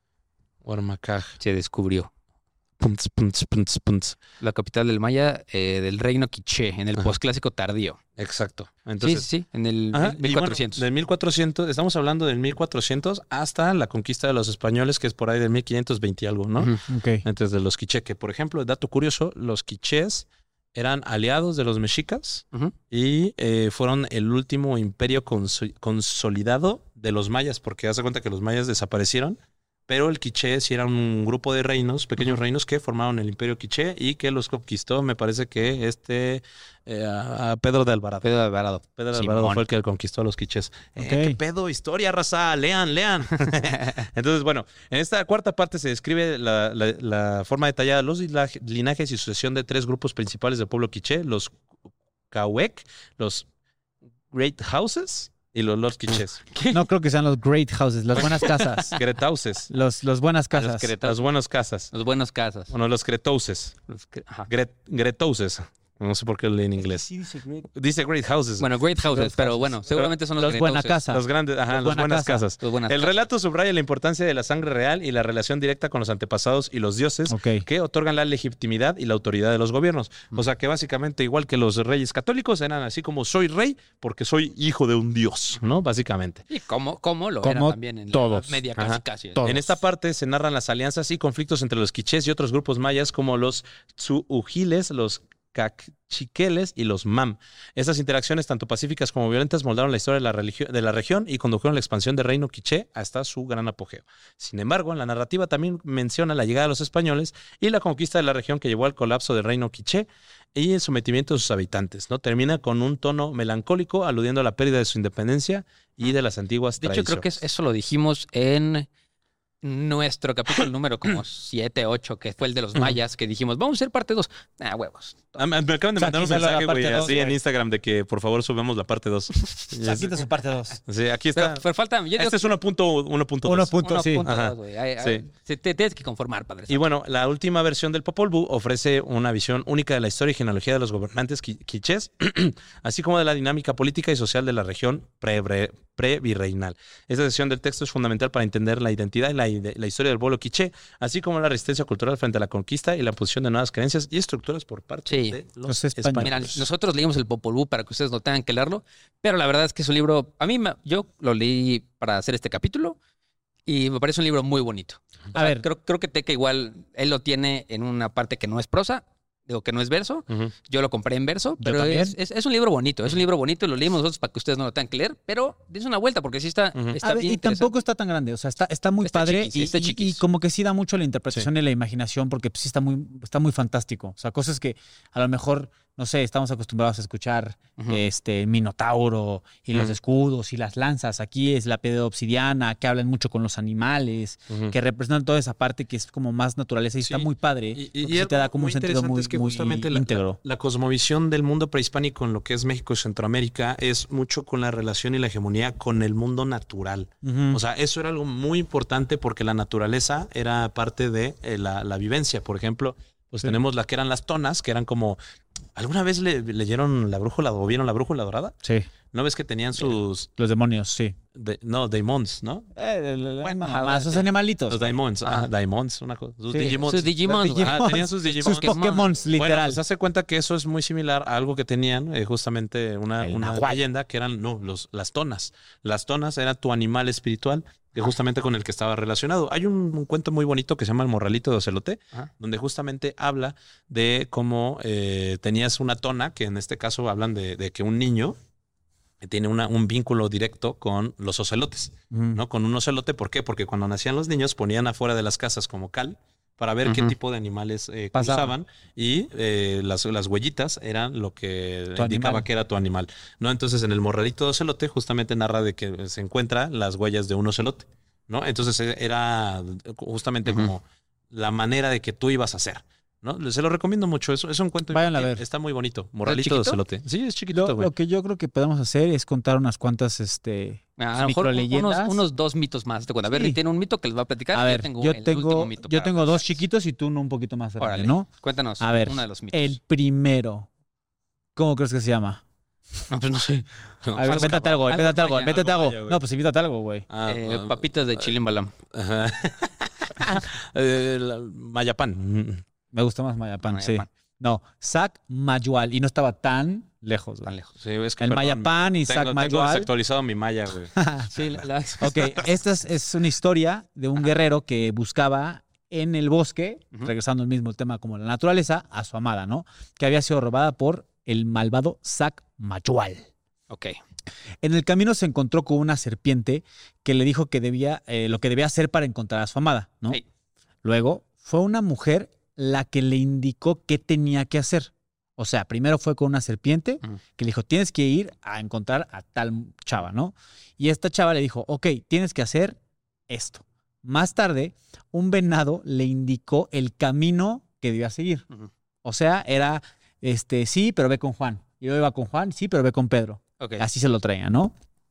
Huarmacaj. se descubrió. Punts, punts, punts, punts. La capital del Maya, eh, del reino quiché, en el Ajá. posclásico tardío. Exacto. Entonces, sí, sí, sí, en el ajá, mil- y mil bueno, cuatrocientos. del mil cuatrocientos, estamos hablando del mil cuatrocientos hasta la conquista de los españoles, que es por ahí del mil quinientos veinte y algo, ¿no? Ujú. Ok. Entonces, de los quiché, que por ejemplo, dato curioso, los quichés eran aliados de los mexicas Ujú. y eh, fueron el último imperio conso- consolidado de los mayas, porque haz de cuenta que los mayas desaparecieron pero el quiché sí era un grupo de reinos, pequeños reinos que formaron el imperio quiché y que los conquistó, me parece que este eh, a Pedro de Alvarado. Pedro de Alvarado. Pedro de Simón. Alvarado fue el que conquistó a los quichés. Eh, Ok. ¿Qué pedo? Historia, raza. Lean, lean. Entonces, bueno, en esta cuarta parte se describe la, la- la forma detallada de los lina- linajes y sucesión de tres grupos principales del pueblo quiché, los Cahuec, los Great Houses y los Lords Quichés. No creo que sean los great houses, las buenas casas. Cretauses. Los, los buenas Los casas. creta- Las buenas casas. Los buenos casas. Bueno, los Cretouses. Los cre- ajá. Gret, Gretouses. No sé por qué lo leí en inglés. Sí, dice great. Dice Great Houses. Bueno, great houses, Great pero houses. bueno, seguramente son los, Los buena gretouses. casa. Los grandes, ajá, Los las buena buenas casa. casas. Los buenas El casas. relato subraya la importancia de la sangre real y la relación directa con los antepasados y los dioses Ok. que otorgan la legitimidad y la autoridad de los gobiernos. O sea que básicamente, igual que los reyes católicos, eran así como soy rey porque soy hijo de un dios, ¿no? Básicamente. Y como, como lo Como era también en todos. la media Ajá. casi casi. Todos. En esta parte se narran las alianzas y conflictos entre los quichés y otros grupos mayas como los tsuujiles, los cachiqueles y los mam. Estas interacciones, tanto pacíficas como violentas, moldaron la historia de la, religio- de la región y condujeron la expansión del reino quiché hasta su gran apogeo. Sin embargo, la narrativa también menciona la llegada de los españoles y la conquista de la región que llevó al colapso del reino quiché y el sometimiento de sus habitantes, ¿no? Termina con un tono melancólico, aludiendo a la pérdida de su independencia y de las antiguas De hecho, creo que tradiciones. eso lo dijimos en nuestro capítulo número como siete, ocho, que fue el de los mayas, que dijimos, vamos a hacer parte dos. Ah, huevos. Ah, me me acaban de O sea, mandar un quítalo la mensaje, parte güey, dos, así en güey. Instagram de que por favor subamos la parte dos. Quita su parte dos. Sí, aquí Pero, está. pero falta... Yo digo Este es uno punto uno punto Uno dos. punto, sí. Ajá. dos, güey. Ay, ay, Sí. se- Te tienes que conformar, padre. Y bueno, la última versión del Popol Vuh ofrece una visión única de la historia y genealogía de los gobernantes qui- quichés, así como de la dinámica política y social de la región pre- pre-virreinal. Esta sección del texto es fundamental para entender la identidad y la, ide- la historia del pueblo quiché, así como la resistencia cultural frente a la conquista y la posición de nuevas creencias y estructuras por parte Sí. de los, Los españoles. españoles. Mira, nosotros leímos el Popol Vuh para que ustedes no tengan que leerlo, pero la verdad es que es un libro, a mí me- yo lo leí para hacer este capítulo y me parece un libro muy bonito. O A sea, ver. creo, creo que Teca igual, él lo tiene en una parte que no es prosa, digo que no es verso, Ujú. yo lo compré en verso, pero también. es, es- es un libro bonito, es un libro bonito, lo leímos nosotros para que ustedes no lo tengan que leer, pero dense una vuelta porque sí está, Ujú. está A ver, bien y interesante. tampoco está tan grande, o sea, está, está muy Está padre chiquis, y, está y- chiquis. y como que sí da mucho la interpretación y la imaginación porque pues, sí está muy, está muy fantástico. O sea, cosas que a lo mejor, no sé, estamos acostumbrados a escuchar Ujú. este Minotauro y los Ujú. escudos y las lanzas. Aquí es la piedra obsidiana, que hablan mucho con los animales, Ujú. que representan toda esa parte que es como más naturaleza y Sí. está muy padre. Y, y- porque y sí algo te da como un muy sentido interesante muy, es que muy justamente la, íntegro. la- la cosmovisión del mundo prehispánico en lo que es México y Centroamérica es mucho con la relación y la hegemonía con el mundo natural. Ujú. O sea, eso era algo muy importante porque la naturaleza era parte de eh, la, la vivencia. Por ejemplo, pues Sí. tenemos la que eran las tonas, que eran como... ¿Alguna vez le, leyeron la brújula o vieron la brújula dorada? Sí, ¿No ves que tenían sus... los demonios, sí. de- no, daimons, ¿no? Bueno, ajá, esos sí. animalitos. Los daimons. Ah, daimons, una cosa. Sus Sí. Digimons. Sus Digimons, güey. Ah, tenían sus Digimons. Sus Pokémon, Bueno, literal. pues hace cuenta que eso es muy similar a algo que tenían eh, justamente una, El una nahual. leyenda que eran no, los, las tonas. Las tonas era tu animal espiritual que justamente con el que estaba relacionado. Hay un, un cuento muy bonito que se llama El Morralito de Ocelote, Ajá. donde justamente habla de cómo eh, tenías una tona, que en este caso hablan de, de que un niño tiene una, un vínculo directo con los ocelotes, Ujú. ¿no? Con un ocelote, ¿por qué? Porque cuando nacían los niños ponían afuera de las casas como cal para ver qué Ujú. tipo de animales eh, Pasaba. cruzaban y eh, las, las huellitas eran lo que Tu indicaba animal. que era tu animal, ¿no? Entonces en el morralito de ocelote justamente narra de que se encuentran las huellas de un ocelote, ¿no? Entonces eh, era justamente Ujú. como la manera de que tú ibas a hacer, ¿no? Se lo recomiendo mucho, es, es un cuento Vayan a infantil, ver. está muy bonito, morralito de chiquito? ocelote. Sí, es chiquitito, Lo, güey. lo que yo creo que podemos hacer es contar unas cuantas, este, A lo mejor unos, microleyendas. unos dos mitos más. ¿Te acuerdas? A ver, Sí. tiene un mito que les va a platicar. A ver, yo tengo, yo el último tengo, mito yo para tengo dos platicarles. chiquitos y tú uno un poquito más grande, Órale, ¿no? Cuéntanos A ver, uno de los mitos. el primero. ¿Cómo crees que se llama? No, pues no sé. A ver, Algo véntate algo, algo vétate algo, maya, vétate algo algo. maya, güey. No, pues invítate algo, güey. Ah, Eh, ah, papitas de chilimbalam. Ajá. Eh, la- Mayapán. Me gusta más Mayapán, sí. Mayapán. No, Sac Mayual. Y no estaba tan lejos, güey. Tan lejos. Sí, es que El perdón, Mayapán y tengo, Sac tengo Mayual. desactualizado mi maya, güey. Sí, la, la- Ok, esta es, es una historia de un guerrero que buscaba en el bosque, Ujú. regresando al mismo tema como la naturaleza, a su amada, ¿no? Que había sido robada por el malvado Sac Mayual. Ok. En el camino se encontró con una serpiente que le dijo que debía, eh, lo que debía hacer para encontrar a su amada, ¿no? Hey. Luego fue una mujer la que le indicó qué tenía que hacer. O sea, primero fue con una serpiente Ujú. que le dijo, tienes que ir a encontrar a tal chava, ¿no? Y esta chava le dijo, ok, tienes que hacer esto. Más tarde, un venado le indicó el camino que debía seguir. Ujú. O sea, era, este, sí, pero ve con Juan. Y yo iba con Juan, sí, pero ve con Pedro. Ok. Así se lo traía, ¿no?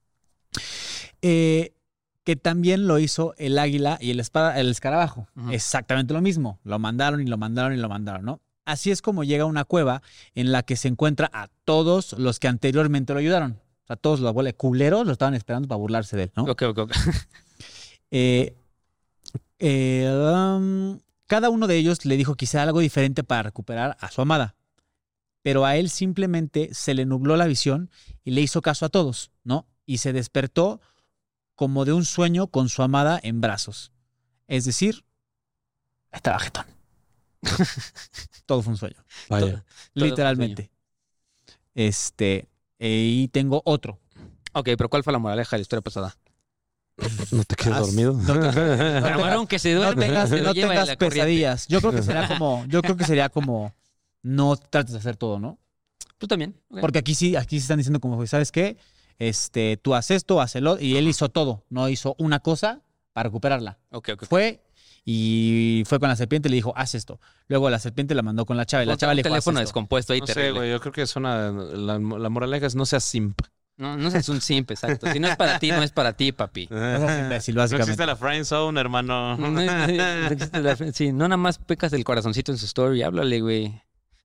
Eh, que también lo hizo el águila y el, espada, el escarabajo. Ujú. Exactamente lo mismo. Lo mandaron y lo mandaron y lo mandaron, ¿no? Así es como llega a una cueva en la que se encuentra a todos los que anteriormente lo ayudaron. O sea, todos los abuelos culeros lo estaban esperando para burlarse de él, ¿no? Ok, ok, ok. Eh, eh, um, cada uno de ellos le dijo quizá algo diferente para recuperar a su amada. Pero a él simplemente se le nubló la visión y le hizo caso a todos, ¿no? Y se despertó como de un sueño con su amada en brazos. Es decir, estaba jetón. Todo fue un sueño. Vaya. Todo fue un Literalmente. Este, eh, y tengo otro. Ok, pero ¿cuál fue la moraleja de la historia pasada? ¿No te quedas Haz- dormido? no te- Camarón que se No duerme. tengas, lo no lleva tengas la corriente. pesadillas. Yo creo que sería como, yo creo que sería como no trates de hacer todo, ¿no? Tú también. ok. Porque aquí sí, aquí sí están diciendo como, ¿sabes qué? Este, tú haces esto, haz el otro, y él hizo todo, no hizo una cosa para recuperarla. Ok, ok. Fue y fue con la serpiente y le dijo, haz esto. Luego la serpiente la mandó con la chava y la Un- chava un le dijo, haz teléfono esto. descompuesto ahí No sé, terrible. güey. Yo creo que es una. La, la moraleja es no seas simp. No, no seas un simp, exacto. Si no es para ti, no es para ti, papi. No seas imbécil, No básicamente. existe la friend zone, hermano. No, no existe la- sí, no nada más pecas el corazoncito en su story, háblale, güey.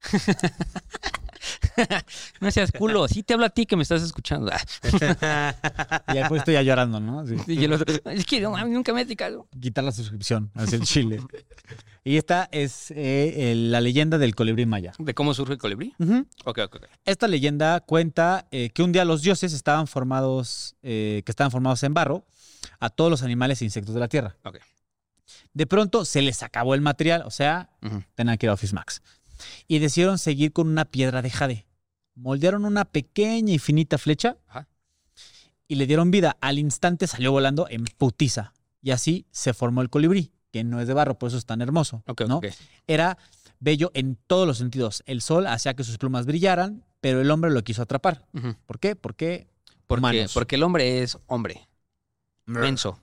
No seas culo, sí te hablo a ti que me estás escuchando. Y después estoy ya llorando, ¿no? Sí. Y el otro, es que no, nunca me he picado. Quitar la suscripción hacia el Chile. Y esta es eh, el- la leyenda del colibrí maya. ¿De cómo surge el colibrí? Ujú. Ok, ok, ok. Esta leyenda cuenta eh, que un día los dioses estaban formados, eh, que estaban formados en barro, a todos los animales e insectos de la tierra. Ok. De pronto se les acabó el material, o sea, Ujú. tenían que ir a Office Max. Y decidieron seguir con una piedra de jade. Moldearon una pequeña y finita flecha Ajá. y le dieron vida. Al instante salió volando en putiza. Y así se formó el colibrí, que no es de barro, por eso es tan hermoso. Ok, ¿no? ok. Era bello en todos los sentidos. El sol hacía que sus plumas brillaran, pero el hombre lo quiso atrapar. Ujú. ¿Por qué? Porque Porque, humanos. porque el hombre es hombre. Menso.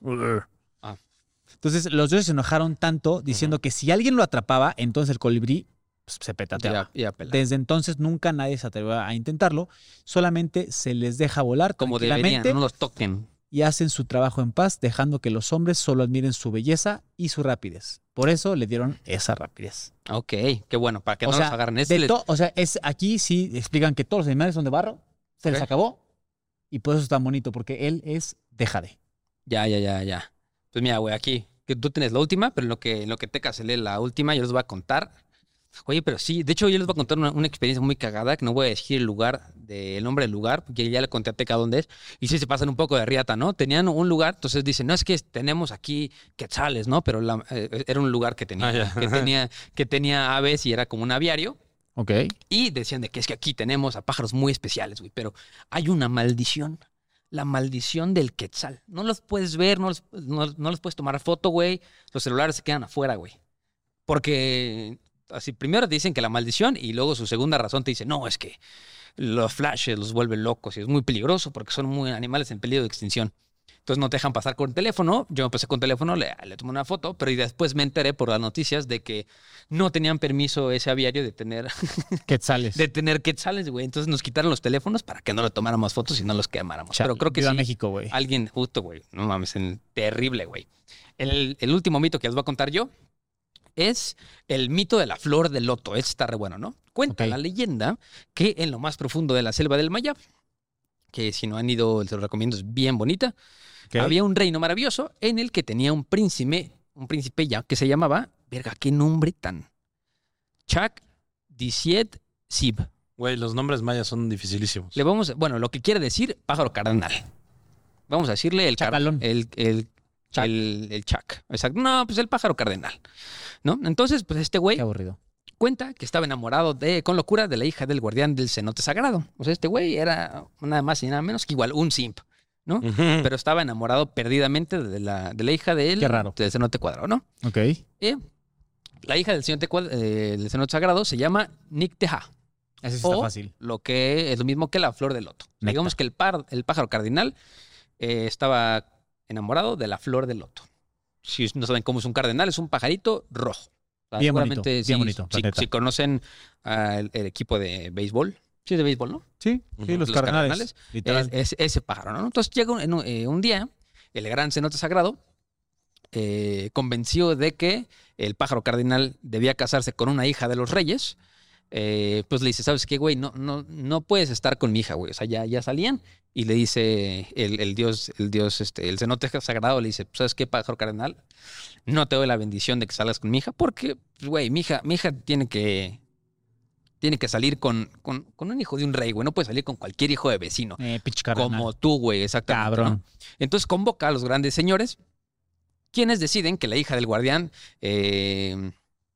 Entonces los dioses se enojaron tanto diciendo que si alguien lo atrapaba, entonces el colibrí pues, se petateaba. Ya, ya pela. Desde entonces nunca nadie se atrevió a intentarlo, solamente se les deja volar Como deberían, tranquilamente no los toquen. y hacen su trabajo en paz, dejando que los hombres solo admiren su belleza y su rapidez. Por eso le dieron esa rapidez. Ok, qué bueno, para que O no sea, los agarren. Es de les- to- o sea, es, aquí sí explican que todos los animales son de barro, se les Ok. acabó y por eso es tan bonito, porque él es de jade. Ya, ya, ya, ya. Pues mira, güey, aquí, que tú tienes la última, pero en lo que, en lo que Teca se lee la última, yo les voy a contar. Oye, pero sí, de hecho yo les voy a contar una, una experiencia muy cagada, que no voy a decir el lugar, de, el nombre del lugar, porque ya le conté a Teca dónde es, y sí se pasan un poco de riata, ¿no? Tenían un lugar, entonces dicen, no, es que tenemos aquí quetzales, ¿no? Pero la- eh, era un lugar que tenía, Ah, ya. que tenía, que tenía aves y era como un aviario, Ok. y decían de que es que aquí tenemos a pájaros muy especiales, güey, pero hay una maldición. La maldición del quetzal. No los puedes ver, no los, no, no los puedes tomar foto, güey. Los celulares se quedan afuera, güey. Porque así primero te dicen que la maldición y luego su segunda razón te dice, no, es que los flashes los vuelven locos y es muy peligroso porque son muy animales en peligro de extinción. Entonces no te dejan pasar con teléfono. Yo empecé con teléfono, le, le tomé una foto, pero y después me enteré por las noticias de que no tenían permiso ese aviario de tener, Quetzales. de tener quetzales, güey. Entonces nos quitaron los teléfonos para que no le tomáramos fotos y no los quemáramos. Chale, Pero creo que viva sí. México, güey. Alguien, justo, güey. No mames, en- terrible, güey. El, el último mito que les voy a contar yo es el mito de la flor de loto. Este está re bueno, ¿no? Cuenta Ok. la leyenda que en lo más profundo de la selva del Mayab, que si no han ido, se los recomiendo, es bien bonita, Ok. había un reino maravilloso en el que tenía un príncipe, un príncipe ya, que se llamaba, verga, qué nombre tan, Chak Disiet Sib. Güey, los nombres mayas son dificilísimos. Le vamos, bueno, lo que quiere decir pájaro cardenal. Vamos a decirle el car- Chacalón. el el Chac. el, el chac. Exacto. No, pues el pájaro cardenal. ¿No? Entonces, pues este güey Qué aburrido. Cuenta que estaba enamorado de, con locura de la hija del guardián del cenote sagrado. O sea, este güey era nada más y nada menos que igual un simp, ¿no? Ujú. Pero estaba enamorado perdidamente de la, de la hija de él, Qué raro. del cenote cuadrado, ¿no? Ok. Y la hija del cenote, cuad- eh, del cenote sagrado se llama Nicteja, Ese sí está o fácil. lo que es lo mismo que la flor de loto. Neta. Digamos que el, par, el pájaro cardinal eh, estaba enamorado de la flor de loto. Si no saben cómo es un cardenal, es un pajarito rojo. O sea, Bien bonito, seguramente bien sí, bonito, la Si, neta. si conocen ah, el, el equipo de béisbol, sí es de béisbol, ¿no? Sí, Ujú. sí, los, Los cardenales. cardenales. Literal. Es, es ese pájaro, ¿no? Entonces llega un, en un, eh, un día, el gran cenote sagrado eh, convenció de que el pájaro cardinal debía casarse con una hija de los reyes. Eh, pues le dice, ¿sabes qué, güey? No, no, no puedes estar con mi hija, güey. O sea, ya, ya salían. Y le dice el, el dios, el dios, este, el cenote sagrado, le dice, ¿sabes qué, pájaro cardenal? No te doy la bendición de que salgas con mi hija, porque, pues, güey, mi hija, mi hija tiene que. Tiene que salir con, con, con un hijo de un rey, güey. No puede salir con cualquier hijo de vecino. Eh, pinche cardenal. Como tú, güey, exactamente. Cabrón. ¿no? Entonces convoca a los grandes señores, quienes deciden que la hija del guardián, eh,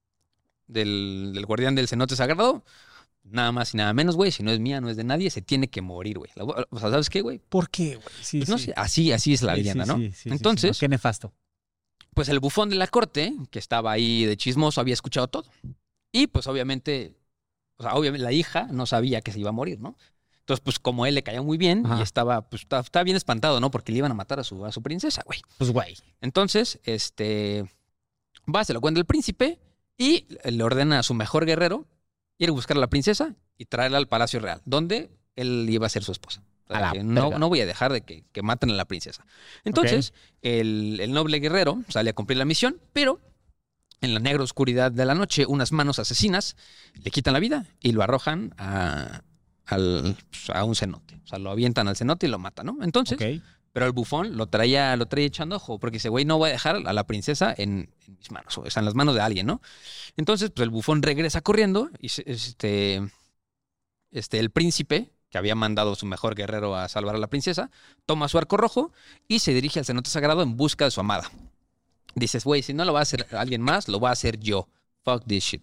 del, del guardián del cenote sagrado, nada más y nada menos, güey, si no es mía, no es de nadie, se tiene que morir, güey. La- O sea, ¿sabes qué, güey? ¿Por qué, güey? Sí, Pues no sí. sé, así, así es la Sí, leyenda, sí, ¿no? sí, sí, sí, Entonces, sí. Qué nefasto. pues el bufón de la corte, que estaba ahí de chismoso, había escuchado todo. Y pues obviamente, o sea, obviamente la hija no sabía que se iba a morir, ¿no? Entonces, pues como él le caía muy bien Ajá. y estaba, pues estaba, estaba bien espantado, ¿no? Porque le iban a matar a su, a su princesa, güey. Pues, güey. Entonces, este, va, se lo cuenta el príncipe y le ordena a su mejor guerrero ir a buscar a la princesa y traerla al Palacio Real, donde él iba a ser su esposa. O sea, A la que no, verga. no voy a dejar de que, que maten a la princesa. Entonces, el, el noble guerrero sale a cumplir la misión, pero en la negra oscuridad de la noche, unas manos asesinas le quitan la vida y lo arrojan a, al- a un cenote. O sea, lo avientan al cenote y lo matan, ¿no? Entonces, Ok. pero el bufón lo traía, lo traía echando ojo, porque ese güey no va a dejar a la princesa en, en mis manos, o sea, en las manos de alguien, ¿no? Entonces, pues el bufón regresa corriendo y se- este, este, el príncipe, que había mandado a su mejor guerrero a salvar a la princesa, toma su arco rojo y se dirige al cenote sagrado en busca de su amada. Dices, güey, si no lo va a hacer alguien más, lo va a hacer yo. Fuck this shit.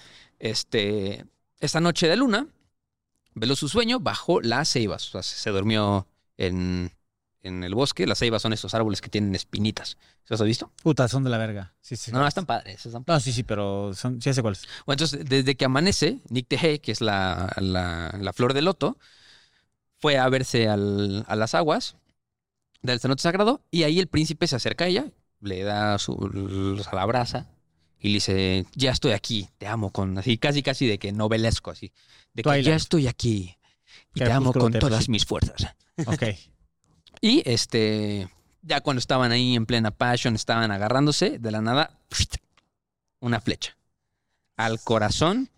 Este, esta noche de luna, veló su sueño bajo las ceibas. O sea, se durmió en, en el bosque. Las ceibas son estos árboles que tienen espinitas. ¿Se los has visto? Puta, son de la verga. Sí, sí. No, no, están padres. Están No, sí, sí, pero son, sí sé cuáles. Bueno, entonces, desde que amanece, Nicteje, que es la, la, la flor de loto, fue a verse al- a las aguas del cenote sagrado y ahí el príncipe se acerca a ella, le da su, o sea, la abraza y le dice, ya estoy aquí, te amo, con así casi casi de que novelesco, así, de que Twilight. ya estoy aquí y te amo Crepúsculo con de todas Rashid. mis fuerzas. Ok. Y este, ya cuando estaban ahí en plena passion, estaban agarrándose, de la nada, una flecha al corazón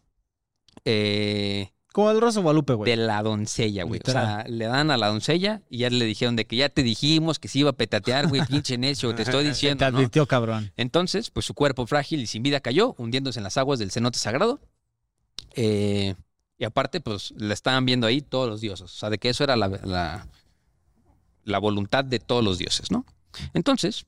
eh, Como el Rosa de Guadalupe, güey. de la doncella, güey. O Literal. sea, le dan a la doncella y ya le dijeron de que ya te dijimos que se iba a petatear, güey, pinche necio, te estoy Te diciendo, ¿no? advirtió, cabrón. Entonces, pues su cuerpo frágil y sin vida cayó, hundiéndose en las aguas del cenote sagrado. Eh, y aparte, pues la estaban viendo ahí todos los dioses. O sea, de que eso era la, la, la voluntad de todos los dioses, ¿no? Entonces,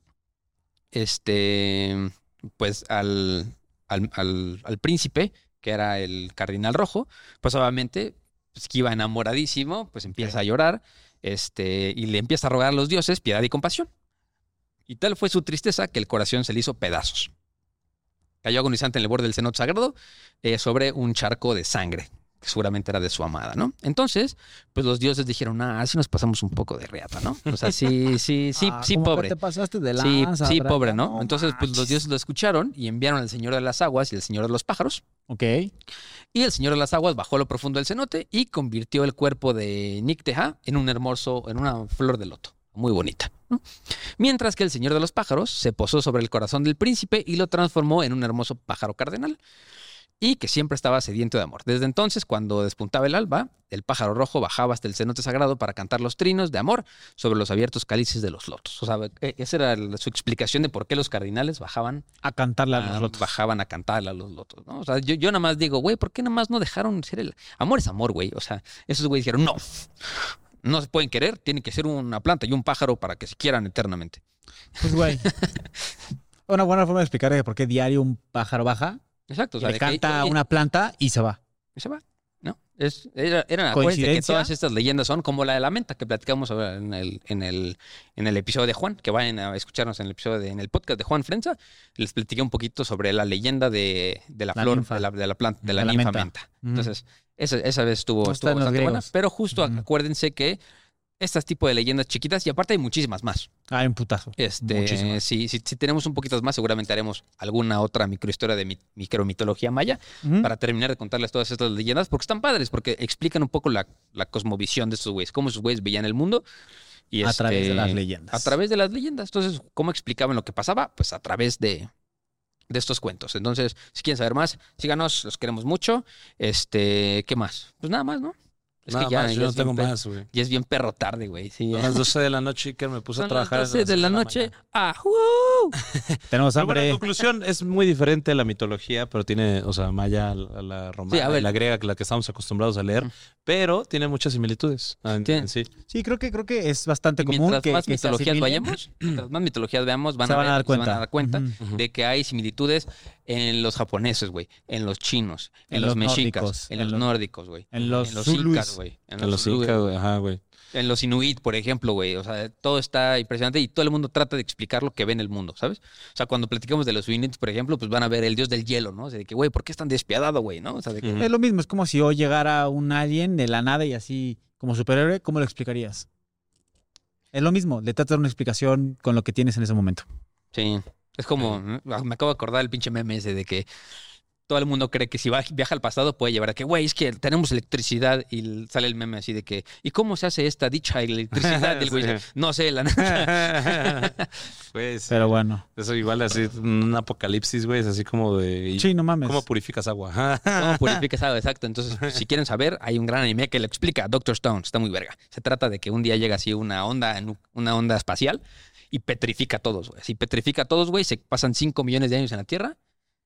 este, pues al, al, al, al príncipe, que era el cardinal rojo, pues obviamente, pues, que iba enamoradísimo, pues empieza a llorar, este, y le empieza a rogar a los dioses piedad y compasión. Y tal fue su tristeza que el corazón se le hizo pedazos. Cayó agonizante en el borde del cenote sagrado eh, sobre un charco de sangre, que seguramente era de su amada, ¿no? Entonces, pues los dioses dijeron, ah, así nos pasamos un poco de riata, ¿no? O sea, sí, sí, sí, Ah, sí, como que pobre. te pasaste de Sí, lanza, sí, Bra- pobre, ¿no? Entonces, pues los manches. dioses lo escucharon y enviaron al Señor de las Aguas y al Señor de los Pájaros. Ok. Y el Señor de las Aguas bajó a lo profundo del cenote y convirtió el cuerpo de Nicteja en un hermoso, en una flor de loto, muy bonita, ¿no? Mientras que el Señor de los Pájaros se posó sobre el corazón del príncipe y lo transformó en un hermoso pájaro cardenal y que siempre estaba sediento de amor. Desde entonces, cuando despuntaba el alba, el pájaro rojo bajaba hasta el cenote sagrado para cantar los trinos de amor sobre los abiertos cálices de los lotos. O sea, e- esa era la- su explicación de por qué los cardinales bajaban A cantarle a a- los lotos. bajaban a cantarle a los lotos, ¿no? O sea, yo, yo nada más digo, güey, ¿por qué nada más no dejaron ser el... Amor es amor, güey. O sea, esos güeyes dijeron, no, no se pueden querer, tiene que ser una planta y un pájaro para que se quieran eternamente. Pues, güey. Una buena forma de explicar de por qué diario un pájaro baja Exacto. O Y sea, le de que- canta a y- una planta y se va. y se va, ¿no? Es, era, eran, acuérdense que ¿Coincidencia? todas estas leyendas son como la de la menta que platicamos ahora en el, en el, en el episodio de Juan, que vayan a escucharnos en el episodio de, en el podcast de Juan Frenza. Les platiqué un poquito sobre la leyenda de, de la, La flor, ninfa. de la, de la planta, de la De la ninfa menta. menta. Ujú. Entonces, esa, esa vez estuvo, No estuvo están los bastante buena. griegos. Pero justo Ujú. acuérdense que estas tipo de leyendas chiquitas, y aparte hay muchísimas más. Hay un putazo. Este, Muchísimas. si, si, si tenemos un poquito más, seguramente haremos alguna otra microhistoria de mi, micromitología maya Ujú. para terminar de contarles todas estas leyendas, porque están padres, porque explican un poco la, la cosmovisión de estos güeyes, cómo esos güeyes veían el mundo. Y A este, través de las leyendas. A través de las leyendas. Entonces, ¿cómo explicaban lo que pasaba? Pues a través de, de estos cuentos. Entonces, si quieren saber más, síganos, los queremos mucho. Este, ¿qué más? Pues nada más, ¿no? Es Nada que ya, más, ya yo no es bien tengo pe- más, güey. ya es bien perro tarde, güey. Sí, A ya. las doce de la noche, Iker me puso a Son trabajar. las a doce las de la mañana. noche. ¡Ah! ¡Uh! Tenemos Pero bueno, en hambre. conclusión, es muy diferente la mitología, pero tiene, o sea, maya, la, la romana, Sí, a ver. y la griega, que la que estamos acostumbrados a leer, Ujú. pero tiene muchas similitudes en, Tiene- en sí. Sí, creo que creo que es bastante Y común mientras que, más que se mitologías asimilen. vayamos, mientras más mitologías veamos, van, Se a, van a ver- dar se van cuenta. a dar cuenta Ujú. de que hay similitudes en los japoneses, güey, en los chinos, en, En los, los mexicas, nórdicos, en en los los- nórdicos, güey, en los en los zulúes. incas, güey, en En los zulúes, incas, güey, ajá, güey. en los inuit, por ejemplo, güey. O sea, todo está impresionante y todo el mundo trata de explicar lo que ve en el mundo, ¿sabes? O sea, cuando platicamos de los inuit, por ejemplo, pues van a ver el dios del hielo, ¿no? O sea, de que, güey, ¿por qué es tan despiadado, güey? ¿No? O sea, de que, Ujú. Es lo mismo, es como si hoy llegara un alien de la nada y así como superhéroe, ¿cómo lo explicarías? Es lo mismo, le tratas de dar una explicación con lo que tienes en ese momento. sí. Es como, me acabo de acordar el pinche meme ese de que todo el mundo cree que si va, viaja al pasado puede llevar a que, güey, es que tenemos electricidad y sale el meme así de que, ¿y cómo se hace esta dicha electricidad? Y el güey Sí. dice, no sé, la neta. Pues, Pero bueno, eso igual así, un apocalipsis, güey, es así como de... ¿y sí, no mames. ¿Cómo purificas agua? ¿Cómo purificas agua? Exacto. Entonces, pues, si quieren saber, hay un gran anime que lo explica, Doctor Stone, está muy verga. Se trata de que un día llega así una onda, nu- una onda espacial y petrifica a todos, güey. Si petrifica a todos, güey, se pasan cinco millones de años en la Tierra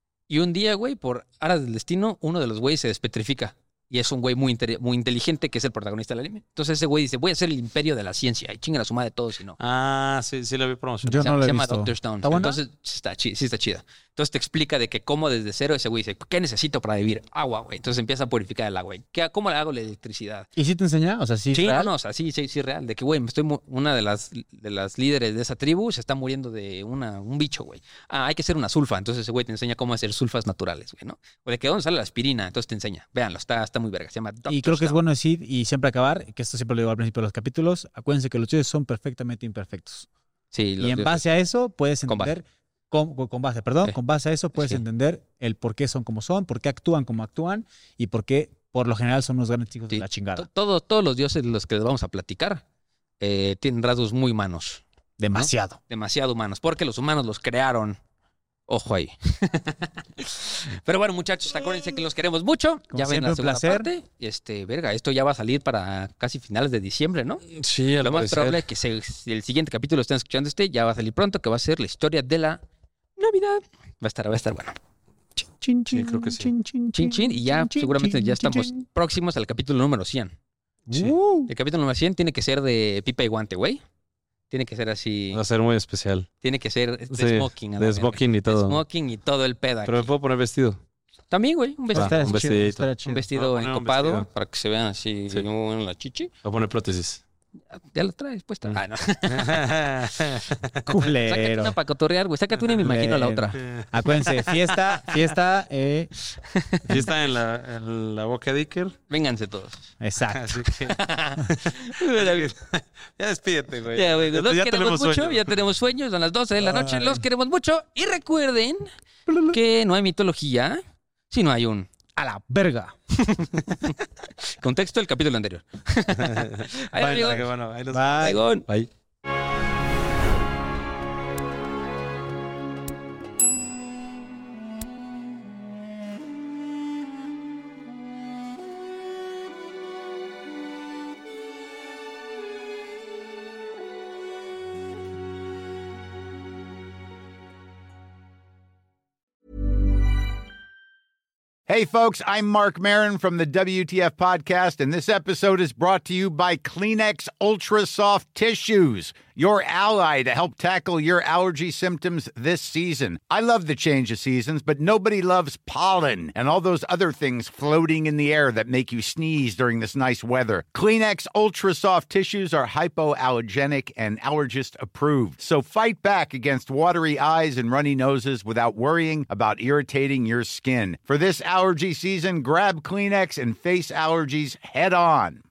y un día, güey, por aras del destino, uno de los güeyes se despetrifica. Y es un güey muy, inte- muy inteligente que es el protagonista del anime. Entonces ese güey dice, voy a ser el imperio de la ciencia. Y chinga la suma de todos y no. Ah, sí, sí lo vi promocionado. Yo se, no lo he se llama visto. Doctor Stone. ¿Está buena? Entonces, sí está, chi- sí está chida. Entonces te explica de que cómo desde cero ese güey dice, ¿qué necesito para vivir? Agua, güey. Entonces empieza a purificar el agua. güey. ¿Qué, ¿Cómo le hago la electricidad? ¿Y si te enseña? O sea, sí, es Sí, no, real? no, o sea, sí, sí, sí, real. De que, güey, me estoy mu- una de las, de las líderes de esa tribu se está muriendo de una, un bicho, güey. Ah, hay que hacer una sulfa. Entonces ese güey te enseña cómo hacer sulfas naturales, güey, ¿no? O de que dónde sale la aspirina. Entonces te enseña. Véanlo, está, está muy verga. Se llama Doctor Y creo que es Stone. bueno decir y siempre acabar, que esto siempre lo digo al principio de los capítulos, acuérdense que los dioses son perfectamente imperfectos. Sí, los Y en dioses. base a eso puedes Con base. entender, con, con- con base, perdón, Sí. con base a eso puedes Sí. entender el por qué son como son, por qué actúan como actúan y por qué por lo general son unos grandes hijos Sí. de la To- chingada. todo- todos los dioses de los que les vamos a platicar eh, tienen rasgos muy humanos. Demasiado. Demasiado humanos. Porque los humanos los crearon. Ojo ahí. Pero bueno, muchachos, acuérdense que los queremos mucho. Como Ya ven siempre, la un segunda placer. parte. Este, verga, esto ya va a salir para casi finales de diciembre, ¿no? Sí, al Lo más parecer. probable es que se- si el siguiente capítulo estén escuchando este, ya va a salir pronto, que va a ser la historia de la Navidad. Va a estar, va a estar bueno. Chin, Sí, creo que sí. chin, chin, Chin, chin, y ya chin, seguramente chin, ya chin, estamos chin. próximos al capítulo número cien. Sí. Uh, El capítulo número cien tiene que ser de pipa y guante, güey. Tiene que ser así. Va a ser muy especial. Tiene que ser de Sí, smoking. a la de verga. smoking y De todo. smoking y todo el pedo. Pero me aquí. puedo poner vestido. También, güey, un Va, vestido. estaría un chido, vestidito. estaría Un chido. vestido Voy a poner un encopado vestido. para que se vean así Sí. en la chichi. Voy a poner prótesis. Ya lo traes puesta. Mm. Ah, no. Sácate Culero. una para cotorrear, güey. Sácate una y me imagino la otra. Acuérdense, fiesta, fiesta, eh, Sí está en la, en la boca de Iker. Vénganse todos. exacto. Así que ya despídete, güey. Ya, güey, los ya queremos tenemos mucho, sueño. ya tenemos sueños, son las doce de la noche, Ay. los queremos mucho. Y recuerden que no hay mitología si no hay un A la verga. contexto del capítulo anterior. Ahí, Bueno, amigos. qué bueno. Ahí los- Bye. Aigón. Bye. Hey, folks, I'm Mark Marin from the W T F Podcast, and this episode is brought to you by Kleenex Ultra Soft Tissues, your ally to help tackle your allergy symptoms this season. I love the change of seasons, but nobody loves pollen and all those other things floating in the air that make you sneeze during this nice weather. Kleenex Ultra Soft Tissues are hypoallergenic and allergist approved. So fight back against watery eyes and runny noses without worrying about irritating your skin. For this allergy season, grab Kleenex and face allergies head on.